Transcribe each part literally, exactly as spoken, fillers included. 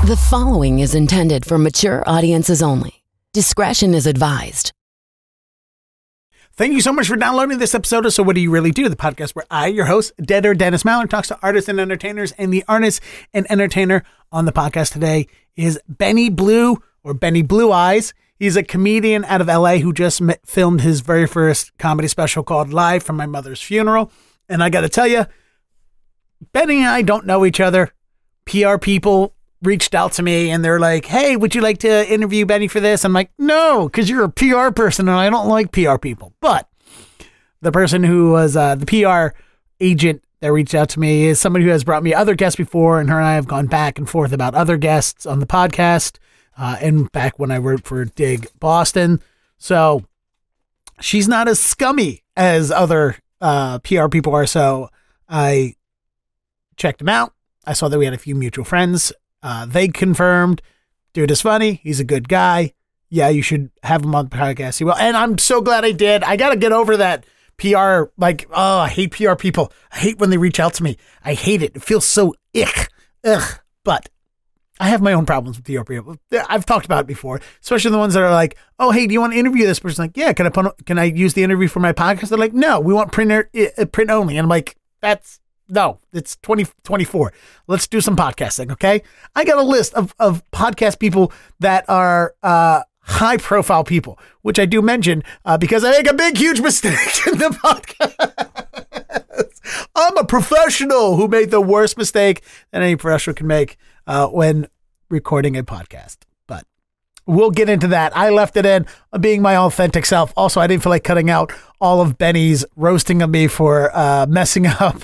The following is intended for mature audiences only. Discretion is advised. Thank you so much for downloading this episode of So What Do You Really Do? The podcast where I, your host, Deader Dennis Mallard, talks to artists and entertainers, and the artist and entertainer on the podcast today is Benny Blue, or Benny Blue Eyes. He's a comedian out of L A who just met, filmed his very first comedy special called Live from My Mother's Funeral. And I got to tell you, Benny and I don't know each other. P R people reached out to me and they're like, hey, would you like to interview Benny for this? I'm like, no, because you're a P R person and I don't like P R people. But the person who was uh, the P R agent that reached out to me is somebody who has brought me other guests before, and her and I have gone back and forth about other guests on the podcast uh, and back when I worked for Dig Boston. So she's not as scummy as other uh, P R people are. So I checked him out. I saw that we had a few mutual friends. Uh, they confirmed, dude is funny. He's a good guy. Yeah, you should have him on the podcast. He will. And I'm so glad I did. I got to get over that P R. Like, oh, I hate P R people. I hate when they reach out to me. I hate it. It feels so ick. Ugh. But I have my own problems with P R people. I've talked about it before, especially the ones that are like, oh, hey, do you want to interview this person? Like, yeah, can I put, can I use the interview for my podcast? They're like, no, we want print, uh, print only. And I'm like, that's, no, it's twenty twenty-four. Let's do some podcasting, okay? I got a list of, of podcast people that are uh, high-profile people, which I do mention uh, because I make a big, huge mistake in the podcast. I'm a professional who made the worst mistake that any professional can make uh, when recording a podcast. But we'll get into that. I left it in being my authentic self. Also, I didn't feel like cutting out all of Benny's roasting of me for uh, messing up.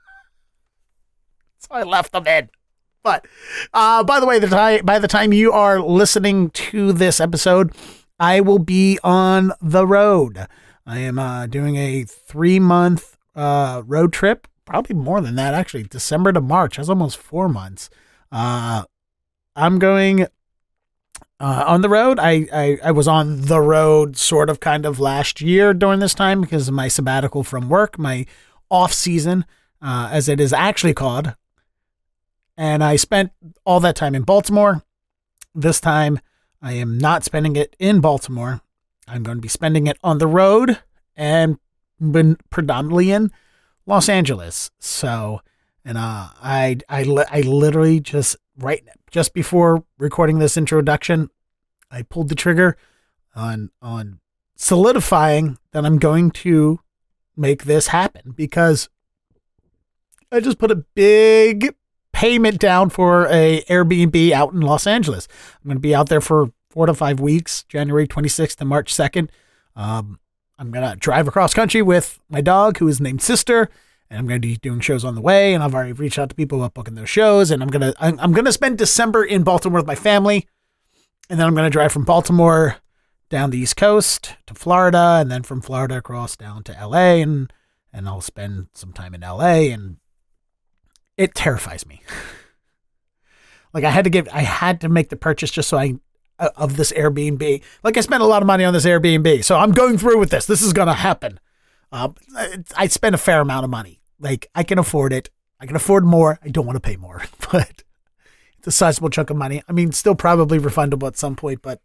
So I left them in. But uh, by the way, the time, by the time you are listening to this episode, I will be on the road. I am uh, doing a three-month uh, road trip, probably more than that, actually. December to March. That's almost four months. Uh, I'm going uh, on the road. I, I, I was on the road sort of kind of last year during this time because of my sabbatical from work, my off-season, uh, as it is actually called. And I spent all that time in Baltimore. This time, I am not spending it in Baltimore. I'm going to be spending it on the road and been predominantly in Los Angeles. So, and uh, I, I, I literally just right just before recording this introduction, I pulled the trigger on on solidifying that I'm going to make this happen because I just put a big payment down for a Airbnb out in Los Angeles. I'm going to be out there for four to five weeks, January twenty-sixth to March second. Um, I'm going to drive across country with my dog, who is named Sister, and I'm going to be doing shows on the way. And I've already reached out to people about booking those shows. And I'm going to, I'm, I'm going to spend December in Baltimore with my family. And then I'm going to drive from Baltimore down the East Coast to Florida, and then from Florida across down to L A, and, and I'll spend some time in L A, and it terrifies me. Like I had to give, I had to make the purchase just so I, uh, of this Airbnb. Like I spent a lot of money on this Airbnb. So I'm going through with this. This is going to happen. Uh, I, I spent a fair amount of money. Like I can afford it. I can afford more. I don't want to pay more, but it's a sizable chunk of money. I mean, still probably refundable at some point, but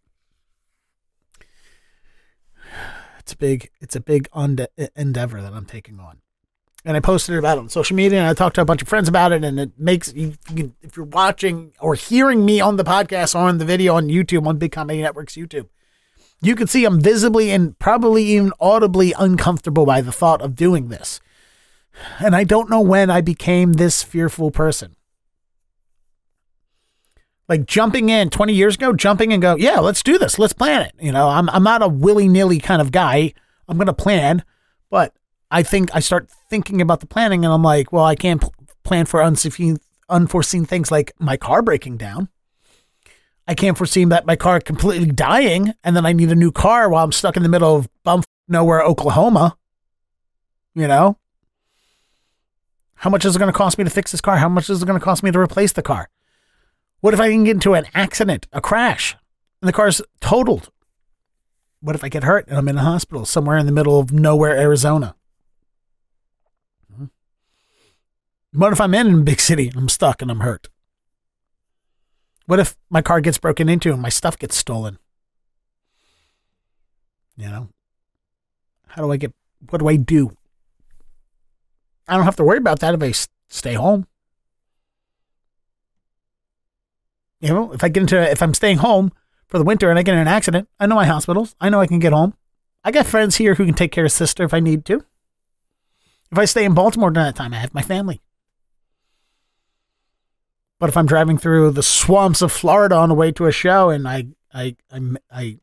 it's a big, it's a big unde- endeavor that I'm taking on. And I posted about it on social media, and I talked to a bunch of friends about it, and it makes you, you if you're watching or hearing me on the podcast or on the video on YouTube, on Big Comedy Network's YouTube, you can see I'm visibly and probably even audibly uncomfortable by the thought of doing this. And I don't know when I became this fearful person. Like jumping in twenty years ago, jumping and go, yeah, let's do this. Let's plan it. You know, I'm I'm not a willy-nilly kind of guy. I'm going to plan, but I think I start thinking about the planning and I'm like, well, I can't pl- plan for unforeseen, unforeseen things like my car breaking down. I can't foresee that my car completely dying and then I need a new car while I'm stuck in the middle of bump nowhere, Oklahoma. You know, how much is it going to cost me to fix this car? How much is it going to cost me to replace the car? What if I can get into an accident, a crash, and the car's totaled? What if I get hurt and I'm in a hospital somewhere in the middle of nowhere, Arizona? What if I'm in a big city and I'm stuck and I'm hurt? What if my car gets broken into and my stuff gets stolen? You know, how do I get, what do I do? I don't have to worry about that if I s- stay home. You know, if I get into, if I'm staying home for the winter and I get in an accident, I know my hospitals. I know I can get home. I got friends here who can take care of sister if I need to. If I stay in Baltimore during that time, I have my family. But if I'm driving through the swamps of Florida on the way to a show and I, I, I, I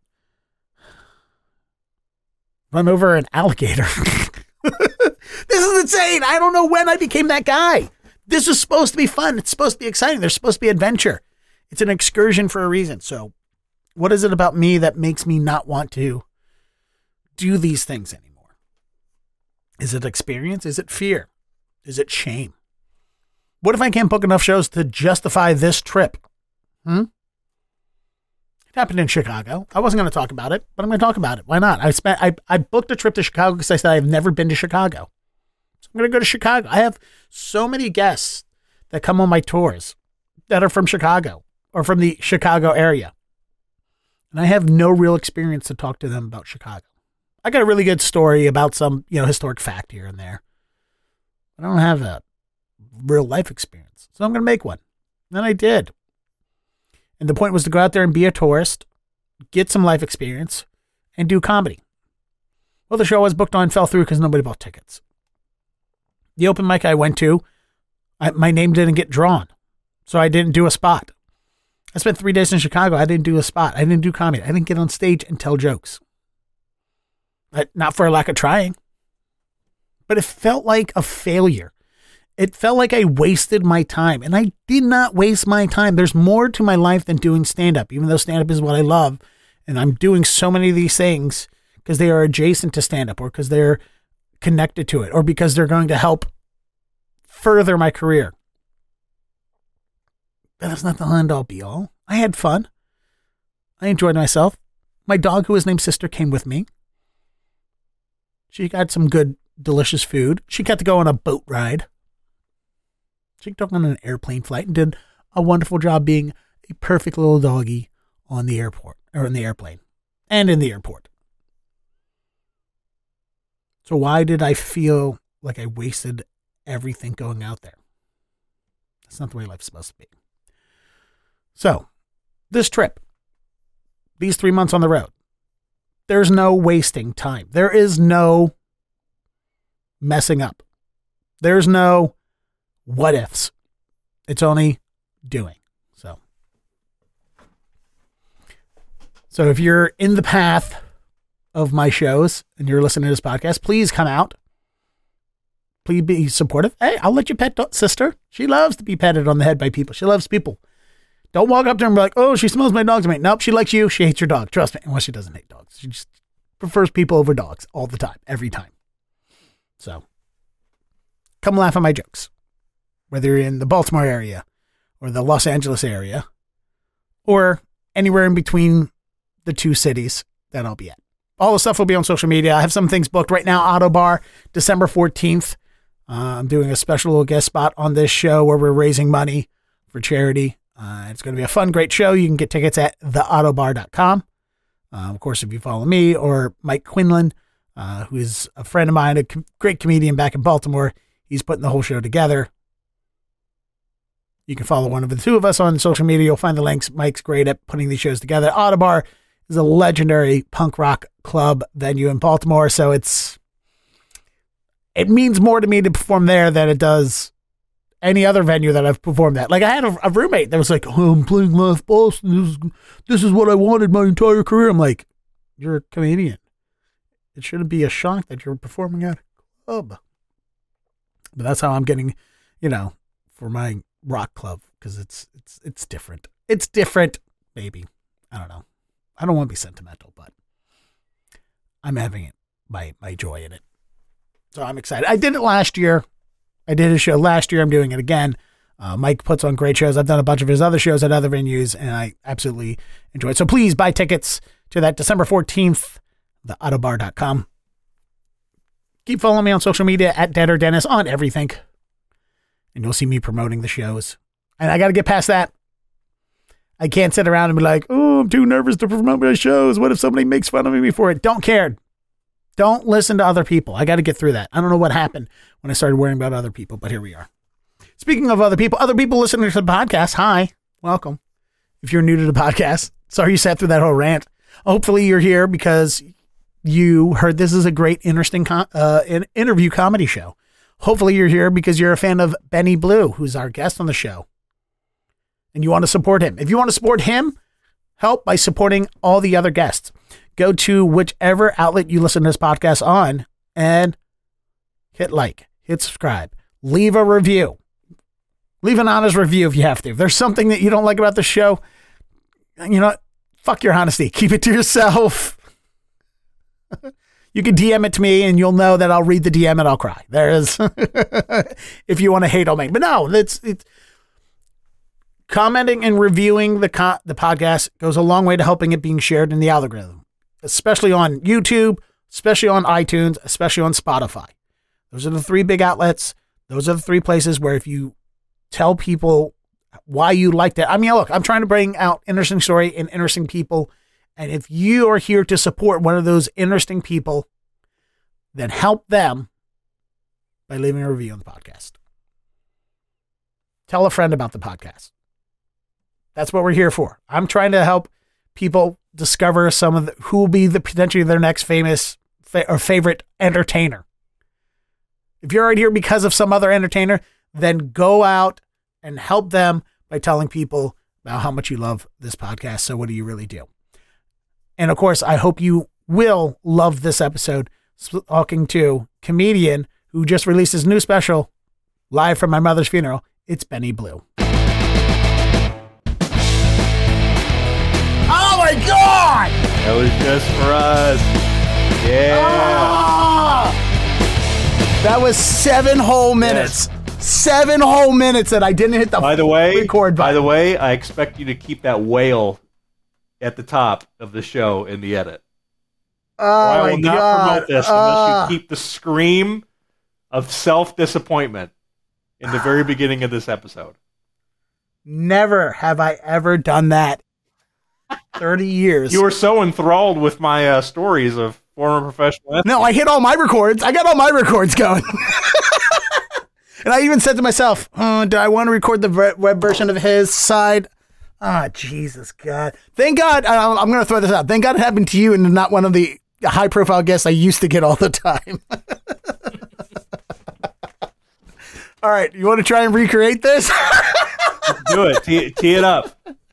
run over an alligator. This is insane. I don't know when I became that guy. This is supposed to be fun. It's supposed to be exciting. There's supposed to be adventure. It's an excursion for a reason. So what is it about me that makes me not want to do these things anymore? Is it experience? Is it fear? Is it shame? What if I can't book enough shows to justify this trip? Hmm? It happened in Chicago. I wasn't going to talk about it, but I'm going to talk about it. Why not? I spent. I, I booked a trip to Chicago because I said I've never been to Chicago. So I'm going to go to Chicago. I have so many guests that come on my tours that are from Chicago or from the Chicago area. And I have no real experience to talk to them about Chicago. I got a really good story about some, you know, historic fact here and there. I don't have a real life experience. So I'm going to make one. And I did. And the point was to go out there and be a tourist, get some life experience, and do comedy. Well, the show I was booked on fell through because nobody bought tickets. The open mic I went to, I, my name didn't get drawn. So I didn't do a spot. I spent three days in Chicago. I didn't do a spot. I didn't do comedy. I didn't get on stage and tell jokes. But not for a lack of trying. But it felt like a failure. It felt like I wasted my time. And I did not waste my time. There's more to my life than doing stand-up, even though stand-up is what I love. And I'm doing so many of these things because they are adjacent to stand-up or because they're connected to it or because they're going to help further my career. But that's not the end-all be-all. I had fun. I enjoyed myself. My dog, who was named Sister, came with me. She got some good, delicious food. She got to go on a boat ride. She took on an airplane flight and did a wonderful job being a perfect little doggy on the airport, or in the airplane, and in the airport. So why did I feel like I wasted everything going out there? That's not the way life's supposed to be. So, this trip, these three months on the road, there's no wasting time. There is no messing up. There's no what ifs. It's only doing. So, so if you're in the path of my shows and you're listening to this podcast, please come out. Please be supportive. Hey, I'll let you pet do- sister. She loves to be petted on the head by people. She loves people. Don't walk up to her and be like, oh, she smells my dog's mate. Nope, she likes you. She hates your dog. Trust me. Well, she doesn't hate dogs. She just prefers people over dogs all the time, every time. So, come laugh at my jokes. Whether you're in the Baltimore area or the Los Angeles area or anywhere in between the two cities that I'll be at. All the stuff will be on social media. I have some things booked right now. Autobar, December fourteenth. Uh, I'm doing a special little guest spot on this show where we're raising money for charity. Uh, it's going to be a fun, great show. You can get tickets at the autobar dot com. Uh, of course, if you follow me or Mike Quinlan, uh, who is a friend of mine, a com- great comedian back in Baltimore, he's putting the whole show together. You can follow one of the two of us on social media. You'll find the links. Mike's great at putting these shows together. Autobar is a legendary punk rock club venue in Baltimore, so it's it means more to me to perform there than it does any other venue that I've performed at. Like I had a, a roommate that was like, oh, I'm playing Live Boston. This is, this is what I wanted my entire career. I'm like, you're a comedian. It shouldn't be a shock that you're performing at a club. But that's how I'm getting, you know, for my rock club, because it's it's it's different. It's different, maybe. I don't know. I don't want to be sentimental, but I'm having it, my my joy in it. So I'm excited. I did it last year. I did a show last year. I'm doing it again. Uh, Mike puts on great shows. I've done a bunch of his other shows at other venues, and I absolutely enjoy it. So please buy tickets to that December fourteenth, the autobar dot com. Keep following me on social media at Dead or Dennis on everything. And you'll see me promoting the shows. And I got to get past that. I can't sit around and be like, oh, I'm too nervous to promote my shows. What if somebody makes fun of me for it? Don't care. Don't listen to other people. I got to get through that. I don't know what happened when I started worrying about other people, but here we are. Speaking of other people, other people listening to the podcast, hi, welcome. If you're new to the podcast, sorry you sat through that whole rant. Hopefully you're here because you heard this is a great, interesting com- uh, an interview comedy show. Hopefully you're here because you're a fan of Benny Blue, who's our guest on the show. And you want to support him. If you want to support him, help by supporting all the other guests. Go to whichever outlet you listen to this podcast on and hit like, hit subscribe, leave a review. Leave an honest review if you have to. If there's something that you don't like about the show, you know what? Fuck your honesty. Keep it to yourself. You can D M it to me and you'll know that I'll read the D M and I'll cry. There is, if you want to hate on me. But no, it's, it's commenting and reviewing the co- the podcast goes a long way to helping it being shared in the algorithm, especially on YouTube, especially on iTunes, especially on Spotify. Those are the three big outlets. Those are the three places where if you tell people why you liked it. I mean, look, I'm trying to bring out interesting story and interesting people. And if you are here to support one of those interesting people, then help them by leaving a review on the podcast. Tell a friend about the podcast. That's what we're here for. I'm trying to help people discover some of the, who will be the potentially their next famous fa- or favorite entertainer. If you're right here because of some other entertainer, then go out and help them by telling people about how much you love this podcast. So what do you really do? And of course, I hope you will love this episode talking to comedian who just released his new special live from my mother's funeral. It's Benny Blue. Oh my God! That was just for us. Yeah. Oh! That was seven whole minutes. Yes. Seven whole minutes that I didn't hit the by the way, record button. By the way, I expect you to keep that wail at the top of the show in the edit. Oh, I will my not God. promote this uh, unless you keep the scream of self-disappointment in the very beginning of this episode. Never have I ever done that. thirty years. You were so enthralled with my uh, stories of former professional athletes. No, I hit all my records. I got all my records going. And I even said to myself, oh, do I want to record the web version of his side? Ah, oh, Jesus, God. Thank God. I, I'm going to throw this out. Thank God it happened to you and not one of the high-profile guests I used to get all the time. All right. You want to try and recreate this? Do it. Tee, tee it up.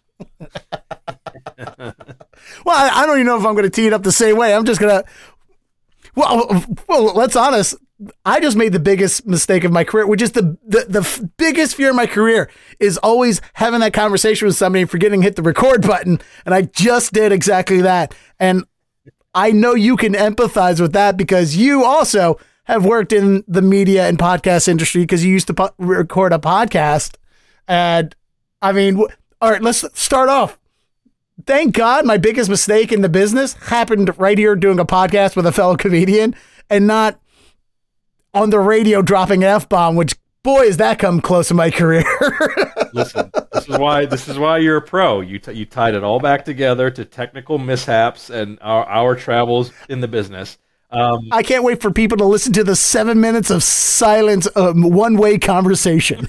Well, I, I don't even know if I'm going to tee it up the same way. I'm just going to... Well, well, let's honest. I just made the biggest mistake of my career, which is the, the the f- biggest fear of my career is always having that conversation with somebody and forgetting to hit the record button. And I just did exactly that. And I know you can empathize with that because you also have worked in the media and podcast industry because you used to po- record a podcast. And I mean, w- all right, let's start off. Thank God my biggest mistake in the business happened right here doing a podcast with a fellow comedian and not on the radio dropping an F-bomb, which, boy, has that come close in my career. Listen, this is why this is why you're a pro. You t- you tied it all back together to technical mishaps and our, our travels in the business. Um, I can't wait for people to listen to the seven minutes of silence, um, one-way conversation.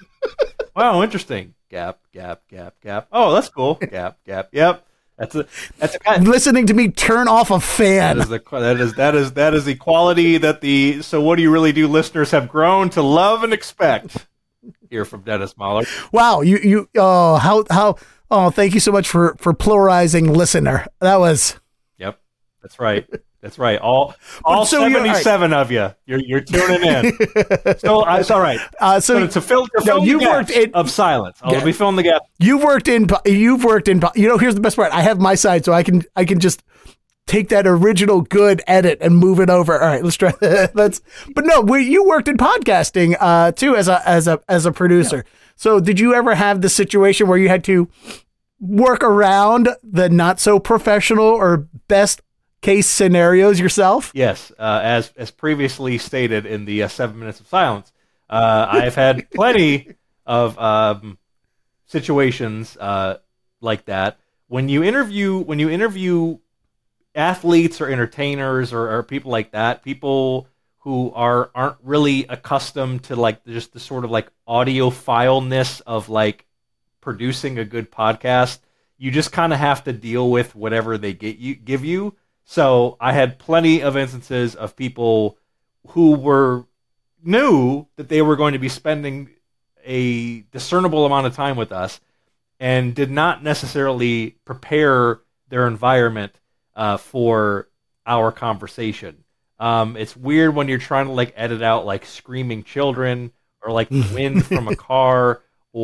Wow, interesting. Gap, gap, gap, gap. Oh, that's cool. Gap, gap. Yep. That's a that's a kind of, listening to me turn off a fan. That is the that is that is that is the quality that the so what do you really do listeners have grown to love and expect here from Dennis Mahler. Wow, you you oh how how oh thank you so much for for pluralizing listener. That was. Yep, that's right. That's right. All all so seventy-seven right. of you, you're you're tuning in. So uh, it's all right. Uh, so to, to fill, to fill no, you've worked in, of silence. I'll yeah, be filling the gap. You've worked in. You've worked in. You know, here's the best part. I have my side, so I can I can just take that original good edit and move it over. All right, let's try. Let's. But no, we, you worked in podcasting uh, too as a as a as a producer. Yeah. So did you ever have the situation where you had to work around the not so professional or best case scenarios yourself? Yes, uh, as as previously stated in the uh, seven minutes of silence, uh, I've had plenty of um, situations uh, like that. When you interview, when you interview athletes or entertainers or, or people like that, people who are aren't really accustomed to like just the sort of like audiophileness of like producing a good podcast, you just kind of have to deal with whatever they get you give you. So I had plenty of instances of people who were knew that they were going to be spending a discernible amount of time with us and did not necessarily prepare their environment uh, for our conversation. Um, it's weird when you're trying to like edit out like screaming children or like wind from a car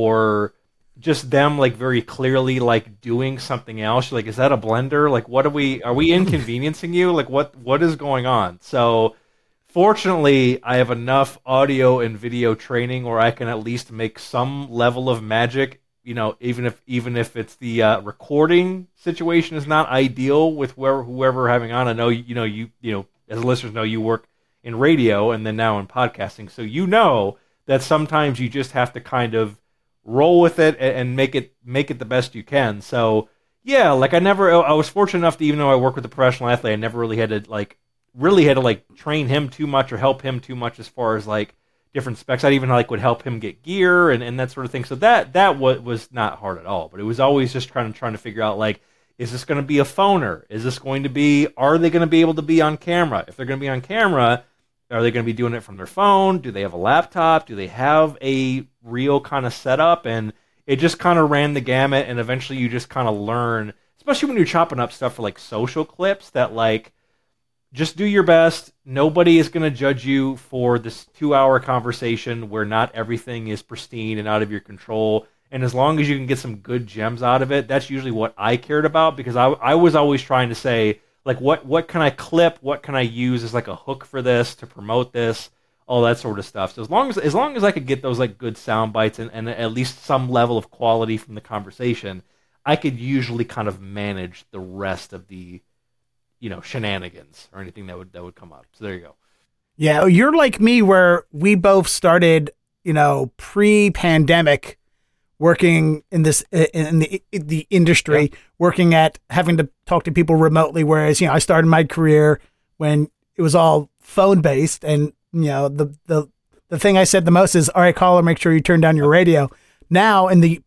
or just them like very clearly like doing something else. You're like, is that a blender? Like, what are we? Are we inconveniencing you? Like, what what is going on? So, fortunately, I have enough audio and video training where I can at least make some level of magic. You know, even if even if it's the uh, recording situation is not ideal with whoever whoever having on. I know you know you you know. As listeners know, you work in radio and then now in podcasting. So you know that sometimes you just have to kind of roll with it and make it make it the best you can. So yeah, like I never, I was fortunate enough to, even though I work with a professional athlete, I never really had to like, really had to like train him too much or help him too much as far as like different specs. I even like would help him get gear and, and that sort of thing. So that, that was, was not hard at all, but it was always just trying to, trying to figure out like, is this going to be a phoner? Is this going to be, are they going to be able to be on camera? If they're going to be on camera, are they going to be doing it from their phone? Do they have a laptop? Do they have a real kind of setup? And it just kind of ran the gamut, and eventually you just kind of learn, especially when you're chopping up stuff for like social clips, that like, just do your best. Nobody is going to judge you for this two-hour conversation where not everything is pristine and out of your control. And as long as you can get some good gems out of it, that's usually what I cared about, because I, I was always trying to say, like, what, what can I clip? What can I use as like a hook for this, to promote this, all that sort of stuff. So as long as as long as I could get those like good sound bites and, and at least some level of quality from the conversation, I could usually kind of manage the rest of the, you know, shenanigans or anything that would that would come up. So there you go. Yeah, you're like me, where we both started, you know, pre-pandemic, working in this in the in the industry, yeah. working at having to talk to people remotely. Whereas, you know, I started my career when it was all phone based, and you know, the the the thing I said the most is, "All right, caller, make sure you turn down your radio." Now, in the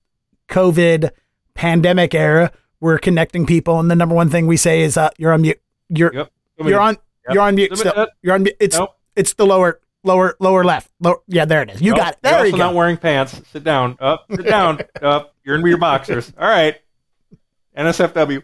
post-COVID pandemic era, we're connecting people, and the number one thing we say is, uh, "You're on mute. You're yep. you're on yep. you're on mute. Still. You're on mute. It's nope. it's the lower." Lower, lower left. Lower, yeah, there it is. You nope, got it. There you're you also go. Not wearing pants. Sit down. Up. Sit down. Up. You're in your boxers. All right. N S F W.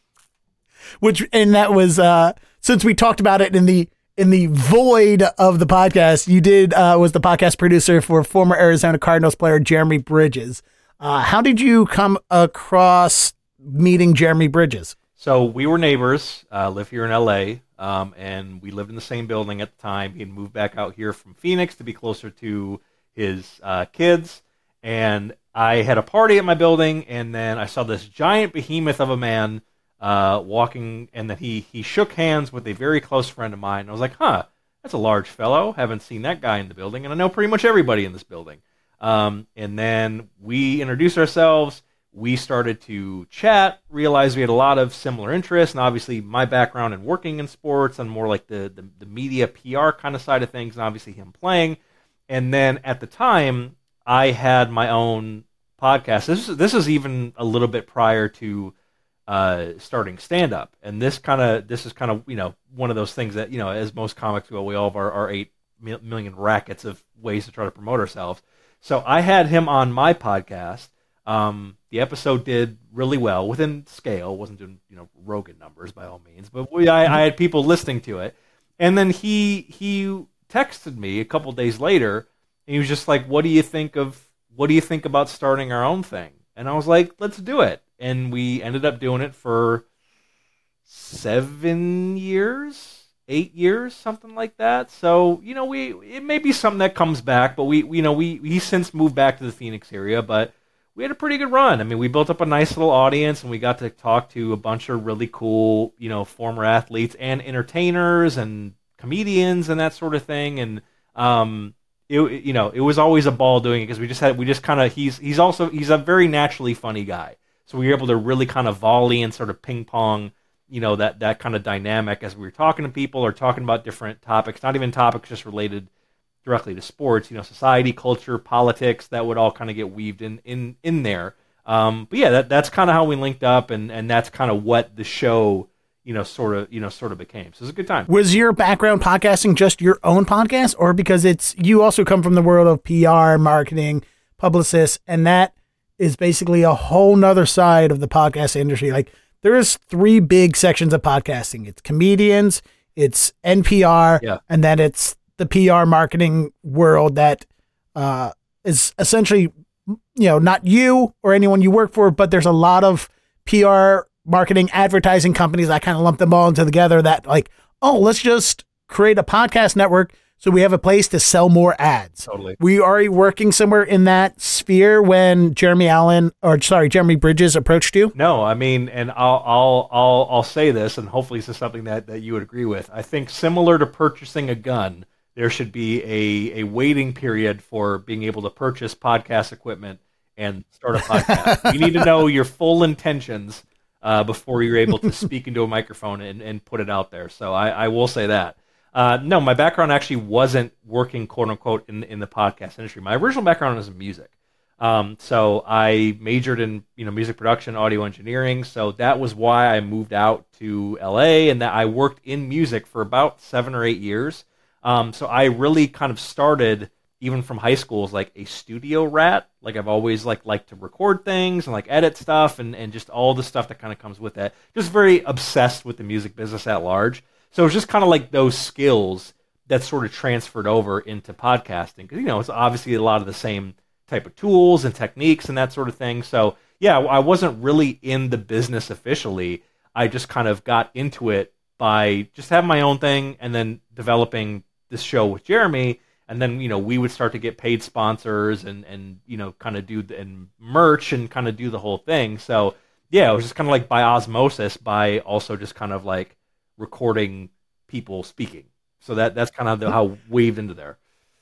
Which, and that was uh, since we talked about it in the in the void of the podcast. You did uh, was the podcast producer for former Arizona Cardinals player Jeremy Bridges. Uh, how did you come across meeting Jeremy Bridges? So we were neighbors. Uh, live here in L A. Um, and we lived in the same building at the time. He had moved back out here from Phoenix to be closer to his uh, kids. And I had a party at my building, and then I saw this giant behemoth of a man uh, walking, and then he, he shook hands with a very close friend of mine. I was like, huh, that's a large fellow. Haven't seen that guy in the building, and I know pretty much everybody in this building. Um, and then we introduced ourselves. We started to chat, realized we had a lot of similar interests, and obviously my background in working in sports and more like the, the, the media P R kind of side of things, and obviously him playing. And then at the time, I had my own podcast. This is, this is even a little bit prior to uh, starting stand-up. And this kind of this is kind of, you know, one of those things that, you know, as most comics go, we all have our, our eight million rackets of ways to try to promote ourselves. So I had him on my podcast. Um, the episode did really well within scale. Wasn't doing, you know, Rogan numbers by all means, but we, I, I had people listening to it. And then he he texted me a couple days later, and he was just like, "What do you think of what do you think about starting our own thing?" And I was like, "Let's do it." And we ended up doing it for seven years, eight years, something like that. So, you know, we it may be something that comes back, but we, you know, we we since moved back to the Phoenix area, but we had a pretty good run. I mean, we built up a nice little audience, and we got to talk to a bunch of really cool, you know, former athletes and entertainers and comedians and that sort of thing. And, um, it, you know, it was always a ball doing it, because we just had, we just kind of, he's, he's also, he's a very naturally funny guy. So we were able to really kind of volley and sort of ping pong, you know, that, that kind of dynamic as we were talking to people or talking about different topics, not even topics just related directly to sports, you know, society, culture, politics, that would all kind of get weaved in, in, in there. Um, but yeah, that, that's kind of how we linked up, and, and that's kind of what the show, you know, sort of, you know, sort of became. So it was a good time. Was your background podcasting just your own podcast, or because it's, you also come from the world of P R, marketing, publicists, and that is basically a whole nother side of the podcast industry. Like, there's three big sections of podcasting. It's comedians, it's N P R, yeah. and then it's the P R marketing world that uh, is essentially, you know, not you or anyone you work for, but there's a lot of P R marketing advertising companies. I kind of lump them all into together that like, oh, let's just create a podcast network so we have a place to sell more ads. Totally. We are working somewhere in that sphere when Jeremy Allen, or sorry, Jeremy Bridges approached you? No, I mean, and I'll I'll I'll I'll say this, and hopefully this is something that, that you would agree with. I think similar to purchasing a gun, there should be a, a waiting period for being able to purchase podcast equipment and start a podcast. You need to know your full intentions uh, before you're able to speak into a microphone and, and put it out there. So I, I will say that. Uh, no, my background actually wasn't working, quote unquote, in in the podcast industry. My original background was in music. Um, so I majored in, you know, music production, audio engineering. So that was why I moved out to L A, and that I worked in music for about seven or eight years. Um, so I really kind of started even from high school as like a studio rat. Like I've always like liked to record things and like edit stuff and, and just all the stuff that kind of comes with that. Just very obsessed with the music business at large. So it's just kind of like those skills that sort of transferred over into podcasting. Because, you know, it's obviously a lot of the same type of tools and techniques and that sort of thing. So, yeah, I wasn't really in the business officially. I just kind of got into it by just having my own thing and then developing this show with Jeremy. And then, you know, we would start to get paid sponsors and, and you know, kind of do the, and merch and kind of do the whole thing. So, yeah, it was just kind of like by osmosis, by also just kind of like recording people speaking. So that that's kind of the, how weaved into there.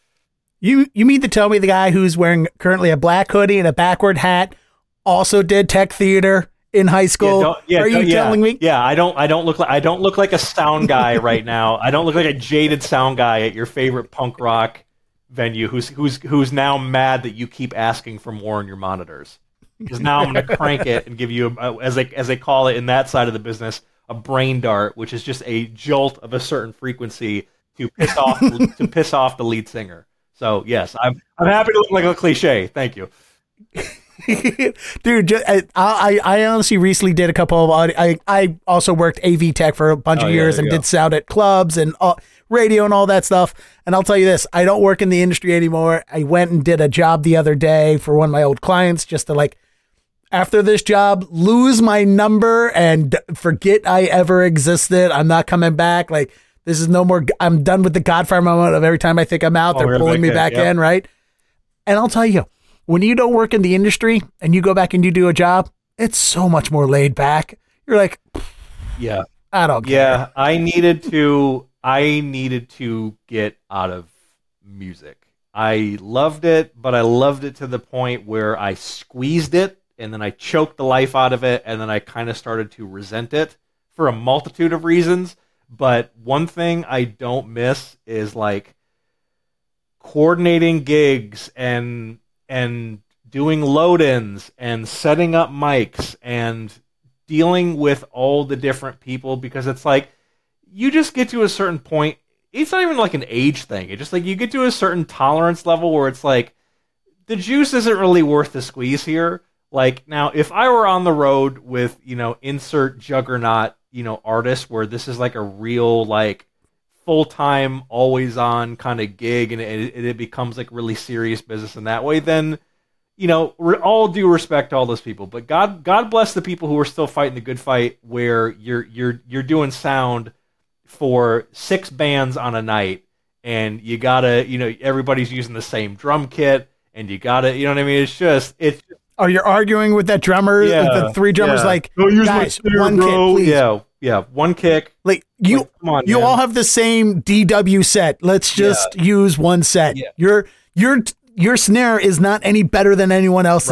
You you mean to tell me the guy who's wearing currently a black hoodie and a backward hat also did tech theater in high school? Yeah, yeah, Are you yeah, telling me? Yeah, I don't I don't look like I don't look like a sound guy right now. I don't look like a jaded sound guy at your favorite punk rock venue who's who's who's now mad that you keep asking for more on your monitors. Because now I'm going to crank it and give you, a, as they as they call it in that side of the business, a brain dart, which is just a jolt of a certain frequency to piss off to piss off the lead singer. So yes, I'm I'm happy to look like a cliche. Thank you, dude. Just, I, I I honestly recently did a couple of audio, I I also worked A V tech for a bunch oh, of yeah, years and go. did sound at clubs and all, radio and all that stuff. And I'll tell you this: I don't work in the industry anymore. I went and did a job the other day for one of my old clients just to like, after this job, lose my number and forget I ever existed. I'm not coming back. Like, this is no more. I'm done with the Godfire moment of every time I think I'm out, Oh, they're we're pulling me back back in, yep. in, right? And I'll tell you, when you don't work in the industry and you go back and you do a job, it's so much more laid back. You're like, yeah, I don't care. yeah. I needed to. I needed to get out of music. I loved it, but I loved it to the point where I squeezed it. And then I choked the life out of it, and then I kind of started to resent it for a multitude of reasons. But one thing I don't miss is like coordinating gigs and and doing load-ins and setting up mics and dealing with all the different people, because it's like you just get to a certain point. It's not even like an age thing. It's just like you get to a certain tolerance level where it's like the juice isn't really worth the squeeze here. Like, now, if I were on the road with, you know, insert juggernaut, you know, artist where this is like a real, like, full-time, always-on kind of gig and it, it becomes, like, really serious business in that way, then, you know, re- all due respect to all those people. But God God bless the people who are still fighting the good fight where you're you're you're doing sound for six bands on a night and you gotta, you know, everybody's using the same drum kit and you gotta, you know what I mean? It's just, it's Or you're arguing with that drummer, Yeah, the three drummers, yeah. like, Go use my guys, snare, one bro. kick, please. Yeah, yeah, one kick. Like, you, Like, come on, you man. all have the same D W set. Let's just use one set. Yeah. Your your your snare is not any better than anyone else's. Right.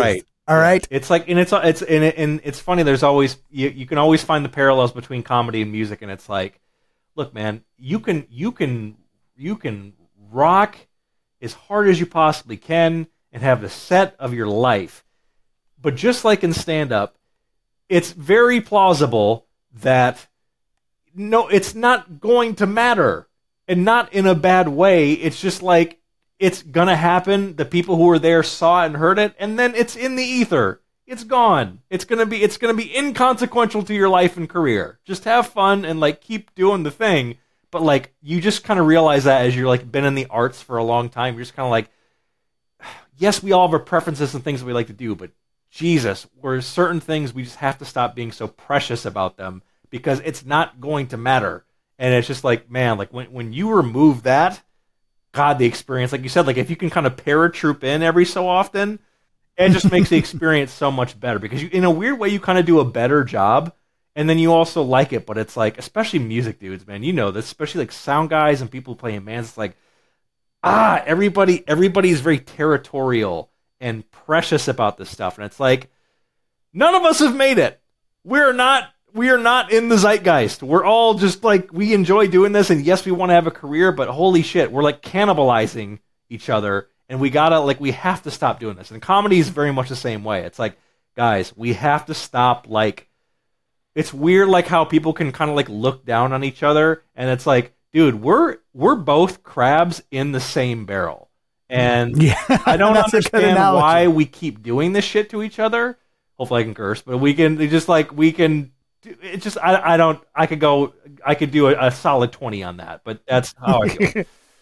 All yeah. right. It's like, and it's it's and, it, and it's funny. There's always you, you can always find the parallels between comedy and music, and it's like, look, man, you can you can you can rock as hard as you possibly can and have the set of your life, but just like in stand-up, it's very plausible that no, it's not going to matter, and not in a bad way. It's just like, it's gonna happen. The people who were there saw it and heard it, and then it's in the ether. It's gone. It's gonna be it's gonna be inconsequential to your life and career. Just have fun and like keep doing the thing. But like, you just kind of realize that as you're like been in the arts for a long time, you're just kind of like, yes, we all have our preferences and things that we like to do, but Jesus, there's certain things we just have to stop being so precious about them, because it's not going to matter. And it's just like, man, like when when you remove that, God, the experience, like you said, like if you can kind of paratroop in every so often, it just makes the experience so much better, because you, in a weird way, you kind of do a better job, and then you also like it. But it's like, especially music dudes, man, you know this, especially like sound guys and people playing bands. It's like, ah, everybody, everybody's very territorial and precious about this stuff, and it's like, none of us have made it. We're not. We are not in the zeitgeist. We're all just like, we enjoy doing this, and yes, we want to have a career, but holy shit, we're like cannibalizing each other, and we gotta, like, we have to stop doing this. And comedy is very much the same way. It's like, guys, we have to stop, like, it's weird, like, how people can kind of, like, look down on each other, and it's like, dude, we're we're both crabs in the same barrel. And Yeah, I don't that's a good understand analogy. why we keep doing this shit to each other. Hopefully I can curse, but we can, they just, like, we can... It just I I don't I could go I could do a, a solid twenty on that, but that's how I feel.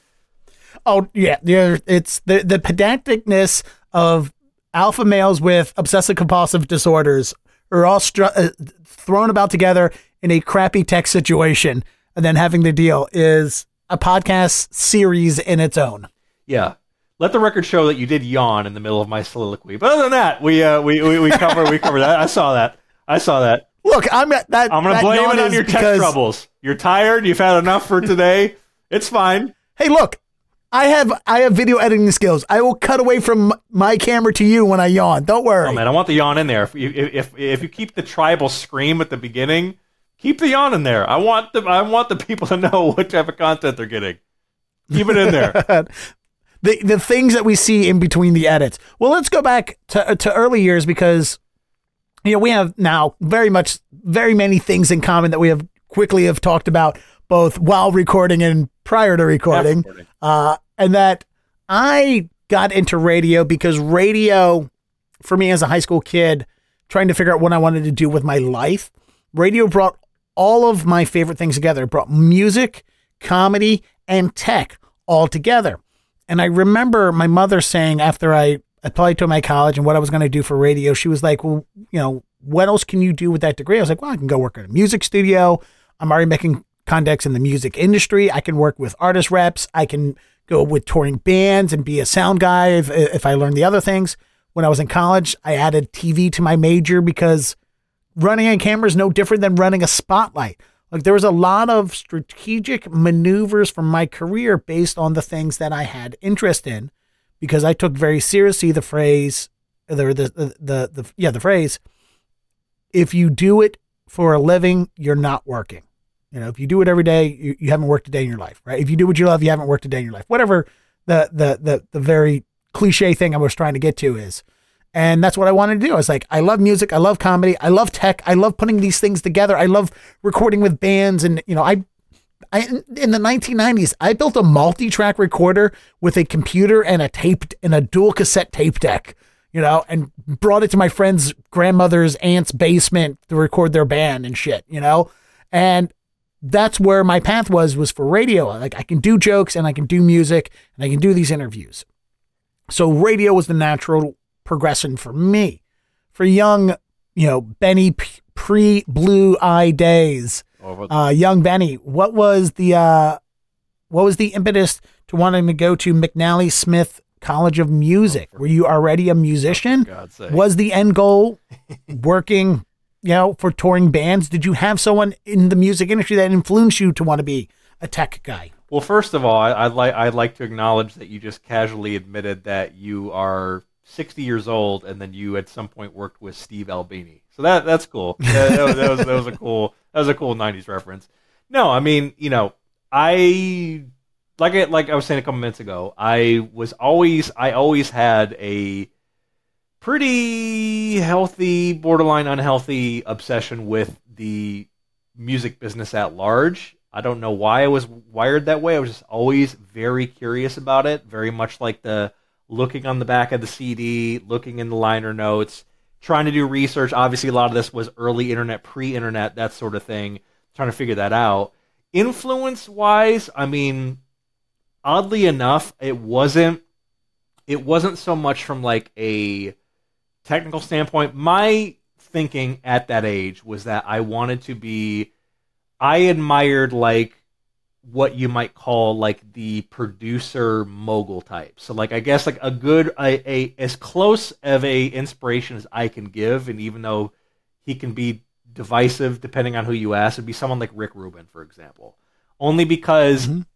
Oh yeah, yeah. It's the the pedanticness of alpha males with obsessive compulsive disorders are all str- uh, thrown about together in a crappy tech situation, and then having to deal is a podcast series in its own. Yeah. Let the record show that you did yawn in the middle of my soliloquy. But other than that, we uh, we we, we cover we cover that. I saw that. I saw that. Look, I'm at that. I'm going to blame it on your tech because, troubles. You're tired. You've had enough for today. It's fine. Hey, look, I have I have video editing skills. I will cut away from my camera to you when I yawn. Don't worry. Oh man, I want the yawn in there. If you, if if you keep the tribal scream at the beginning, keep the yawn in there. I want the I want the people to know what type of content they're getting. Keep it in there. the the things that we see in between the edits. Well, let's go back to to early years, because you know, we have now very much, very many things in common that we have quickly have talked about both while recording and prior to recording. recording. Uh, and that I got into radio because radio, for me as a high school kid, trying to figure out what I wanted to do with my life, radio brought all of my favorite things together. It brought music, comedy, and tech all together. And I remember my mother saying, after I applied to my college and what I was going to do for radio, she was like, well, you know, what else can you do with that degree? I was like, well, I can go work at a music studio. I'm already making contacts in the music industry. I can work with artist reps. I can go with touring bands and be a sound guy if, if I learn the other things. When I was in college, I added T V to my major because running a camera is no different than running a spotlight. Like, there was a lot of strategic maneuvers from my career based on the things that I had interest in, because I took very seriously the phrase, the, the, the, the, the, yeah, the phrase, if you do it for a living, you're not working. You know, if you do it every day, you, you haven't worked a day in your life, right? If you do what you love, you haven't worked a day in your life. Whatever the, the, the, the very cliche thing I was trying to get to is. And that's what I wanted to do. I was like, I love music. I love comedy. I love tech. I love putting these things together. I love recording with bands. And, you know, I, I, in the nineteen nineties, I built a multi-track recorder with a computer and a tape and a dual cassette tape deck, you know, and brought it to my friend's grandmother's aunt's basement to record their band and shit, you know? And that's where my path was, was for radio. Like, I can do jokes and I can do music and I can do these interviews. So radio was the natural progression for me. For young, you know, Benny p- pre Blue Eye days, uh, young Benny, what was the, uh, what was the impetus to wanting to go to McNally Smith College of Music? Were you already a musician? Was the end goal working, you know, for touring bands? Did you have someone in the music industry that influenced you to want to be a tech guy? Well, first of all, I, I'd like I'd like to acknowledge that you just casually admitted that you are sixty years old, and then you at some point worked with Steve Albini. So that that's cool. That, that, was, that was that was a cool that was a cool nineties reference. No, I mean, you know, I like I like I was saying a couple minutes ago. I was always I always had a pretty healthy, borderline unhealthy obsession with the music business at large. I don't know why I was wired that way. I was just always very curious about it, very much like the looking on the back of the C D, looking in the liner notes, trying to do research. Obviously, a lot of this was early internet, pre-internet, that sort of thing, trying to figure that out. Influence-wise, I mean, oddly enough, it wasn't it wasn't so much from like a technical standpoint. My thinking at that age was that I wanted to be, I admired like what you might call like the producer mogul type. So like I guess like a good a, a as close of a inspiration as I can give, and even though he can be divisive depending on who you ask, would be someone like Rick Rubin, for example. Only because mm-hmm.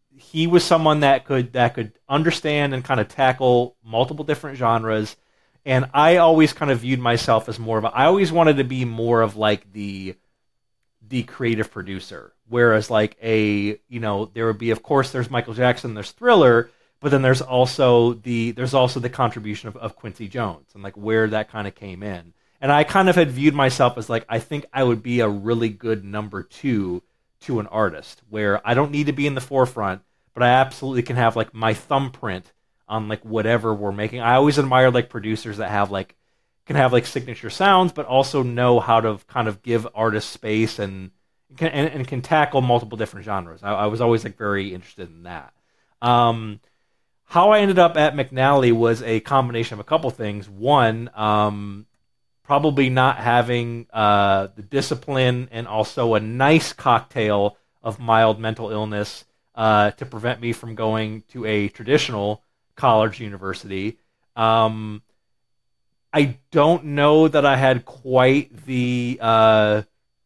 he was someone that could that could understand and kind of tackle multiple different genres. And I always kind of viewed myself as more of a, I always wanted to be more of like the the creative producer. Whereas like a, you know, there would be, of course, there's Michael Jackson, there's Thriller, but then there's also the there's also the contribution of, of Quincy Jones and like where that kind of came in. And I kind of had viewed myself as like, I think I would be a really good number two to an artist, where I don't need to be in the forefront, but I absolutely can have like my thumbprint on like whatever we're making. I always admire like producers that have like can have like signature sounds, but also know how to kind of give artists space and can and, and can tackle multiple different genres. I, I was always like very interested in that. Um, how I ended up at McNally was a combination of a couple things. One, um, probably not having uh, the discipline and also a nice cocktail of mild mental illness uh, to prevent me from going to a traditional college university. Um, I don't know that I had quite the uh,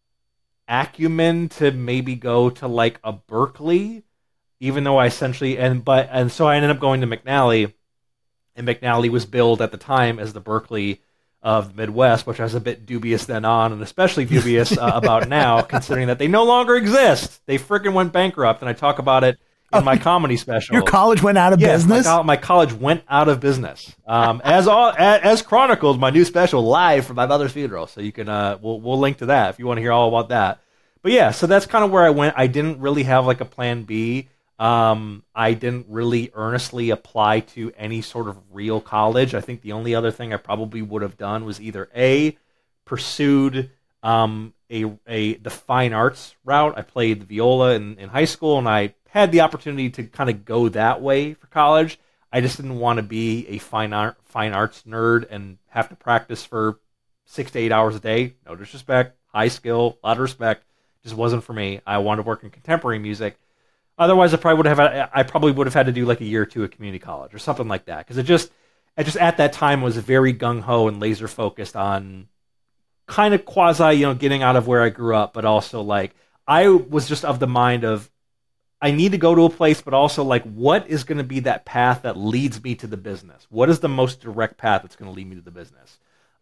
acumen to maybe go to like a Berkeley, even though I essentially and but and so I ended up going to McNally, and McNally was billed at the time as the Berkeley of the Midwest, which I was a bit dubious then on, and especially dubious uh, about now, considering that they no longer exist. They freaking went bankrupt, and I talk about it in oh, my comedy special. Your college went out of yes, business? My, my college went out of business. Um, as all as, as chronicled, my new special live from my mother's funeral. So you can uh, we'll we'll link to that if you want to hear all about that. But yeah, so that's kind of where I went. I didn't really have like a plan B. Um, I didn't really earnestly apply to any sort of real college. I think the only other thing I probably would have done was either A, pursued um, a a the fine arts route. I played the viola in, in high school, and I had the opportunity to kind of go that way for college. I just didn't want to be a fine art fine arts nerd and have to practice for six to eight hours a day. No disrespect, high skill, a lot of respect. Just wasn't for me. I wanted to work in contemporary music. Otherwise, I probably would have. I probably would have had to do like a year or two at community college or something like that. Because it just, it just at that time was very gung ho and laser focused on kind of quasi, you know, getting out of where I grew up, but also like I was just of the mind of I need to go to a place, but also like what is going to be that path that leads me to the business? What is the most direct path that's going to lead me to the business?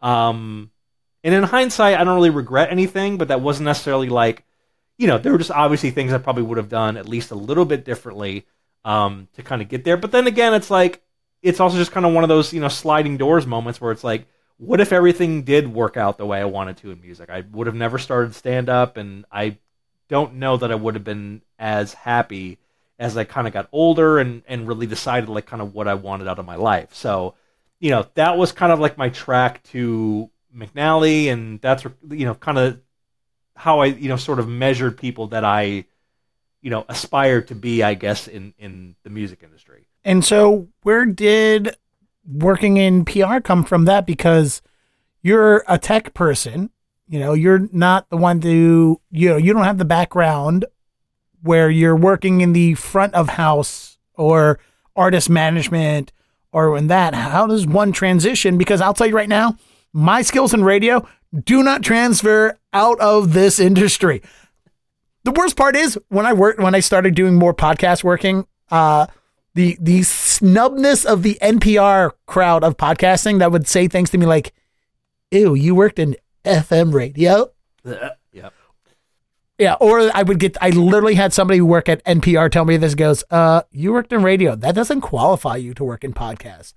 Um, and in hindsight, I don't really regret anything, but that wasn't necessarily like. You know, there were just obviously things I probably would have done at least a little bit differently um, to kind of get there. But then again, it's like, it's also just kind of one of those, you know, sliding doors moments where it's like, what if everything did work out the way I wanted to in music? I would have never started stand-up, and I don't know that I would have been as happy as I kind of got older and, and really decided like kind of what I wanted out of my life. So, you know, that was kind of like my track to McNally, and that's, you know, kind of how I, you know, sort of measured people that I, you know, aspired to be, I guess, in, in the music industry. And so where did working in P R come from that? Because you're a tech person, you know, you're not the one to, you know, you don't have the background where you're working in the front of house or artist management or in that. How does one transition? Because I'll tell you right now, my skills in radio do not transfer out of this industry. The worst part is when I worked, when I started doing more podcast working, uh, the the snubness of the N P R crowd of podcasting that would say things to me like, ew, you worked in F M radio? Yep. Yeah, or I would get, I literally had somebody who work at N P R tell me this, goes, uh, you worked in radio. That doesn't qualify you to work in podcast.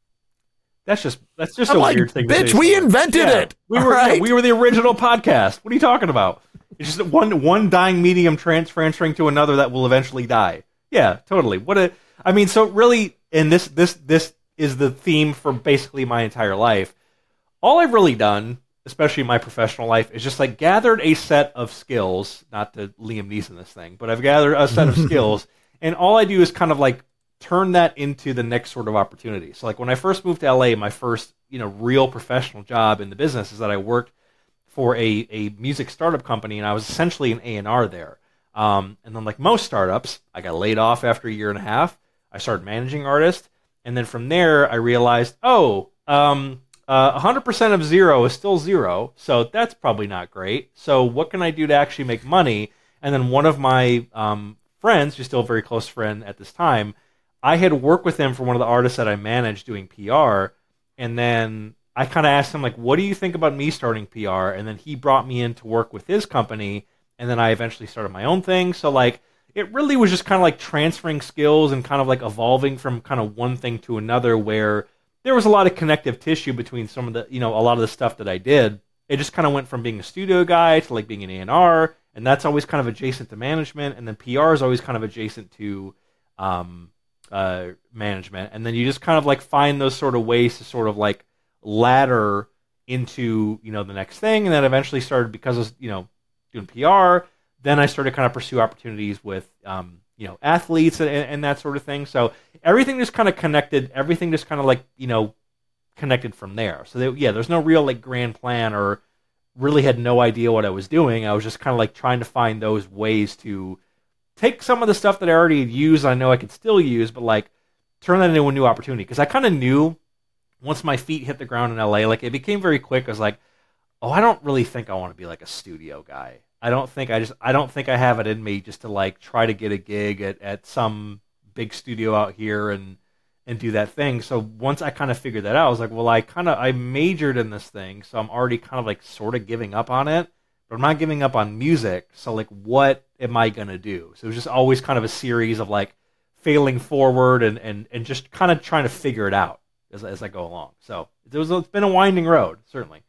That's just, that's just I'm a like, weird thing to bitch, say. we invented Yeah, it. We were, right? yeah, we were the original podcast. What are you talking about? It's just one, one dying medium trans- transferring to another that will eventually die. Yeah, totally. What a, I mean, so really, and this, this, this is the theme for basically my entire life. All I've really done, especially in my professional life, is just like gathered a set of skills, not to Liam Neeson this thing, but I've gathered a set of skills, and all I do is kind of like turn that into the next sort of opportunity. So like when I first moved to L A, my first, you know, real professional job in the business is that I worked for a, a music startup company, and I was essentially an A and R there. Um, and then like most startups, I got laid off after a year and a half. I started managing artists, and then from there I realized, oh, um, uh, one hundred percent of zero is still zero, so that's probably not great. So what can I do to actually make money? And then one of my um, friends, who's still a very close friend at this time, I had worked with him for one of the artists that I managed doing P R, and then I kind of asked him, like, what do you think about me starting P R? And then he brought me in to work with his company, and then I eventually started my own thing. So, like, it really was just kind of like transferring skills and kind of like evolving from kind of one thing to another, where there was a lot of connective tissue between some of the, you know, a lot of the stuff that I did. It just kind of went from being a studio guy to like being an A and R, and that's always kind of adjacent to management, and then P R is always kind of adjacent to um, uh, management, and then you just kind of like find those sort of ways to sort of like ladder into, you know, the next thing, and then eventually started, because I was, you know, doing P R, then I started to kind of pursue opportunities with, um, you know, athletes and, and that sort of thing. So everything just kind of connected, everything just kind of like, you know, connected from there. So they, yeah, there's no real like grand plan, or really had no idea what I was doing. I was just kind of like trying to find those ways to take some of the stuff that I already had used, I know I could still use, but like turn that into a new opportunity. Because I kind of knew once my feet hit the ground in L A, like it became very quick. I was like, oh, I don't really think I want to be like a studio guy. I don't think I just, I don't think I have it in me just to like try to get a gig at, at some big studio out here and, and do that thing. So once I kind of figured that out, I was like, well, I kind of, I majored in this thing, so I'm already kind of like sort of giving up on it, but I'm not giving up on music. So like, what am I going to do? So it was just always kind of a series of like failing forward and, and, and just kind of trying to figure it out as, as I go along. So it was, it's been a winding road, certainly.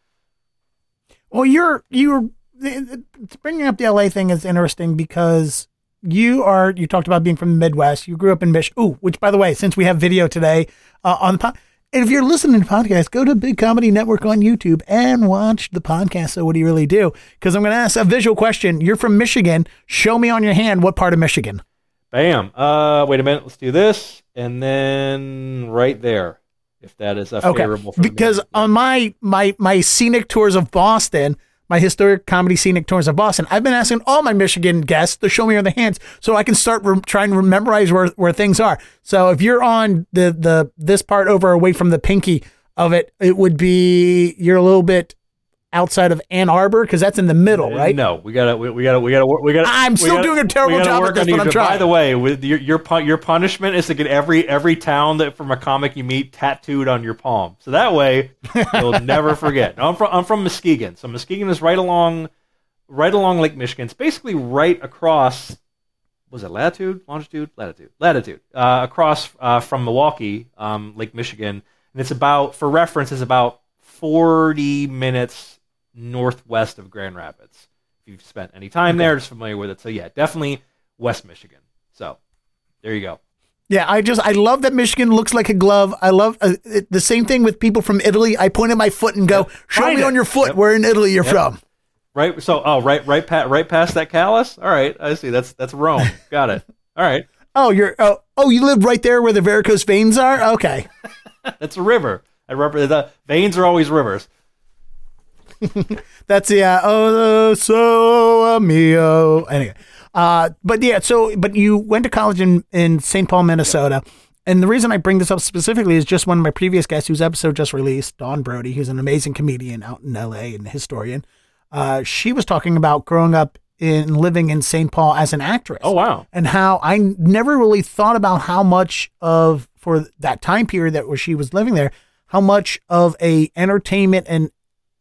Well, you're, you're, bringing up the L A thing is interesting because you are, you talked about being from the Midwest. You grew up in Mich. Ooh, which by the way, since we have video today uh, on the pod, and if you're listening to podcasts, go to Big Comedy Network on YouTube and watch the podcast. So what do you really do? Because I'm going to ask a visual question. You're from Michigan. Show me on your hand what part of Michigan. Bam. Uh, wait a minute. Let's do this. And then right there, if that is a okay. favorable for because me. on my, my, my scenic tours of Boston, my historic comedy scenic tours of Boston, I've been asking all my Michigan guests to show me on the hands so I can start re- trying to memorize where, where things are. So if you're on the, the, this part over away from the pinky of it, it would be, you're a little bit outside of Ann Arbor, because that's in the middle, right? No, we gotta, we, we gotta, we gotta, we gotta. I'm still gotta, doing a terrible job at this, but I'm trying. By the way, with your your your punishment is to get every every town that from a comic you meet tattooed on your palm, so that way you'll never forget. No, I'm from I'm from Muskegon, so Muskegon is right along, right along Lake Michigan. It's basically right across. Was it latitude, longitude, latitude, latitude? Uh, across uh, from Milwaukee, um, Lake Michigan, and it's about, for reference, is about forty minutes northwest of Grand Rapids. If you've spent any time okay. there, just familiar with it. So yeah, definitely West Michigan. So there you go. Yeah, I just, I love that Michigan looks like a glove. I love uh, it, the same thing with people from Italy. I point at my foot and go, yep. show Find me it. on your foot yep. where in Italy you're yep. from. Right. So, oh, right, right, pat, right past that callus. All right. I see. That's, that's Rome. Got it. All right. Oh, you're, oh, oh, you live right there where the varicose veins are? Okay. That's a river. I remember the veins are always rivers. That's yeah. Oh, so mio. Anyway, uh, but yeah. So, but you went to college in in Saint Paul, Minnesota, yeah. And the reason I bring this up specifically is just one of my previous guests, whose episode just released, Dawn Brody, who's an amazing comedian out in L A and historian. Uh, she was talking about growing up in living in Saint Paul as an actress. Oh, wow. And how I never really thought about how much of, for that time period that where she was living there, how much of a entertainment and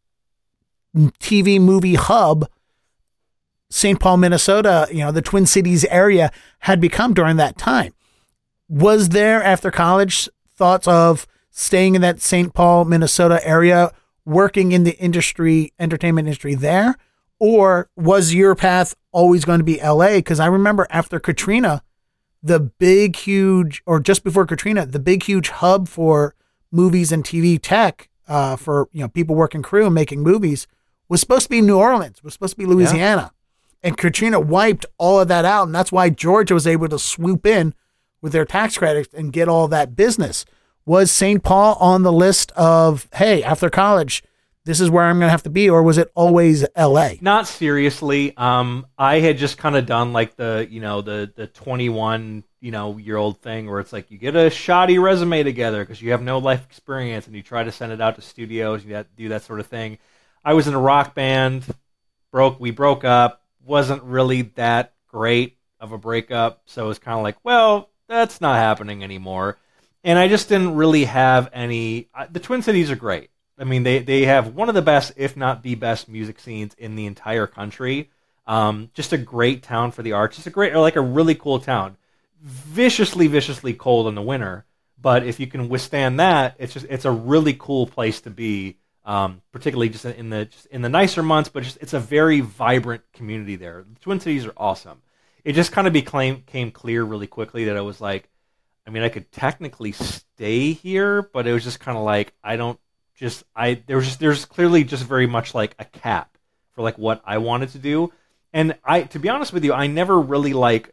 T V movie hub Saint Paul, Minnesota, you know, the Twin Cities area had become during that time. Was there, after college, thoughts of staying in that Saint Paul, Minnesota area, working in the industry, entertainment industry there? Or was your path always going to be L A? Because I remember after Katrina, the big, huge, or just before Katrina, the big, huge hub for movies and T V tech uh, for, you know, people working crew and making movies was supposed to be New Orleans, was supposed to be Louisiana. Yeah. And Katrina wiped all of that out. And that's why Georgia was able to swoop in with their tax credits and get all that business. Was Saint Paul on the list of, hey, after college, this is where I'm going to have to be, or was it always L A? Not seriously. Um, I had just kind of done like the, you know, the the twenty-one, you know, year old thing where it's like you get a shoddy resume together because you have no life experience and you try to send it out to studios, you have to do that sort of thing. I was in a rock band, broke, we broke up, wasn't really that great of a breakup, so it was kind of like, well, that's not happening anymore. And I just didn't really have any, the Twin Cities are great. I mean, they, they have one of the best, if not the best, music scenes in the entire country. Um, just a great town for the arts. Just a great, or like a really cool town. Viciously, viciously cold in the winter, but if you can withstand that, it's just it's a really cool place to be. Um, particularly just in the just in the nicer months, but just it's a very vibrant community there. The Twin Cities are awesome. It just kind of became came clear really quickly that I was like, I mean, I could technically stay here, but it was just kind of like I don't. Just I there was just there's clearly just very much like a cap for like what I wanted to do, and I to be honest with you, I never really like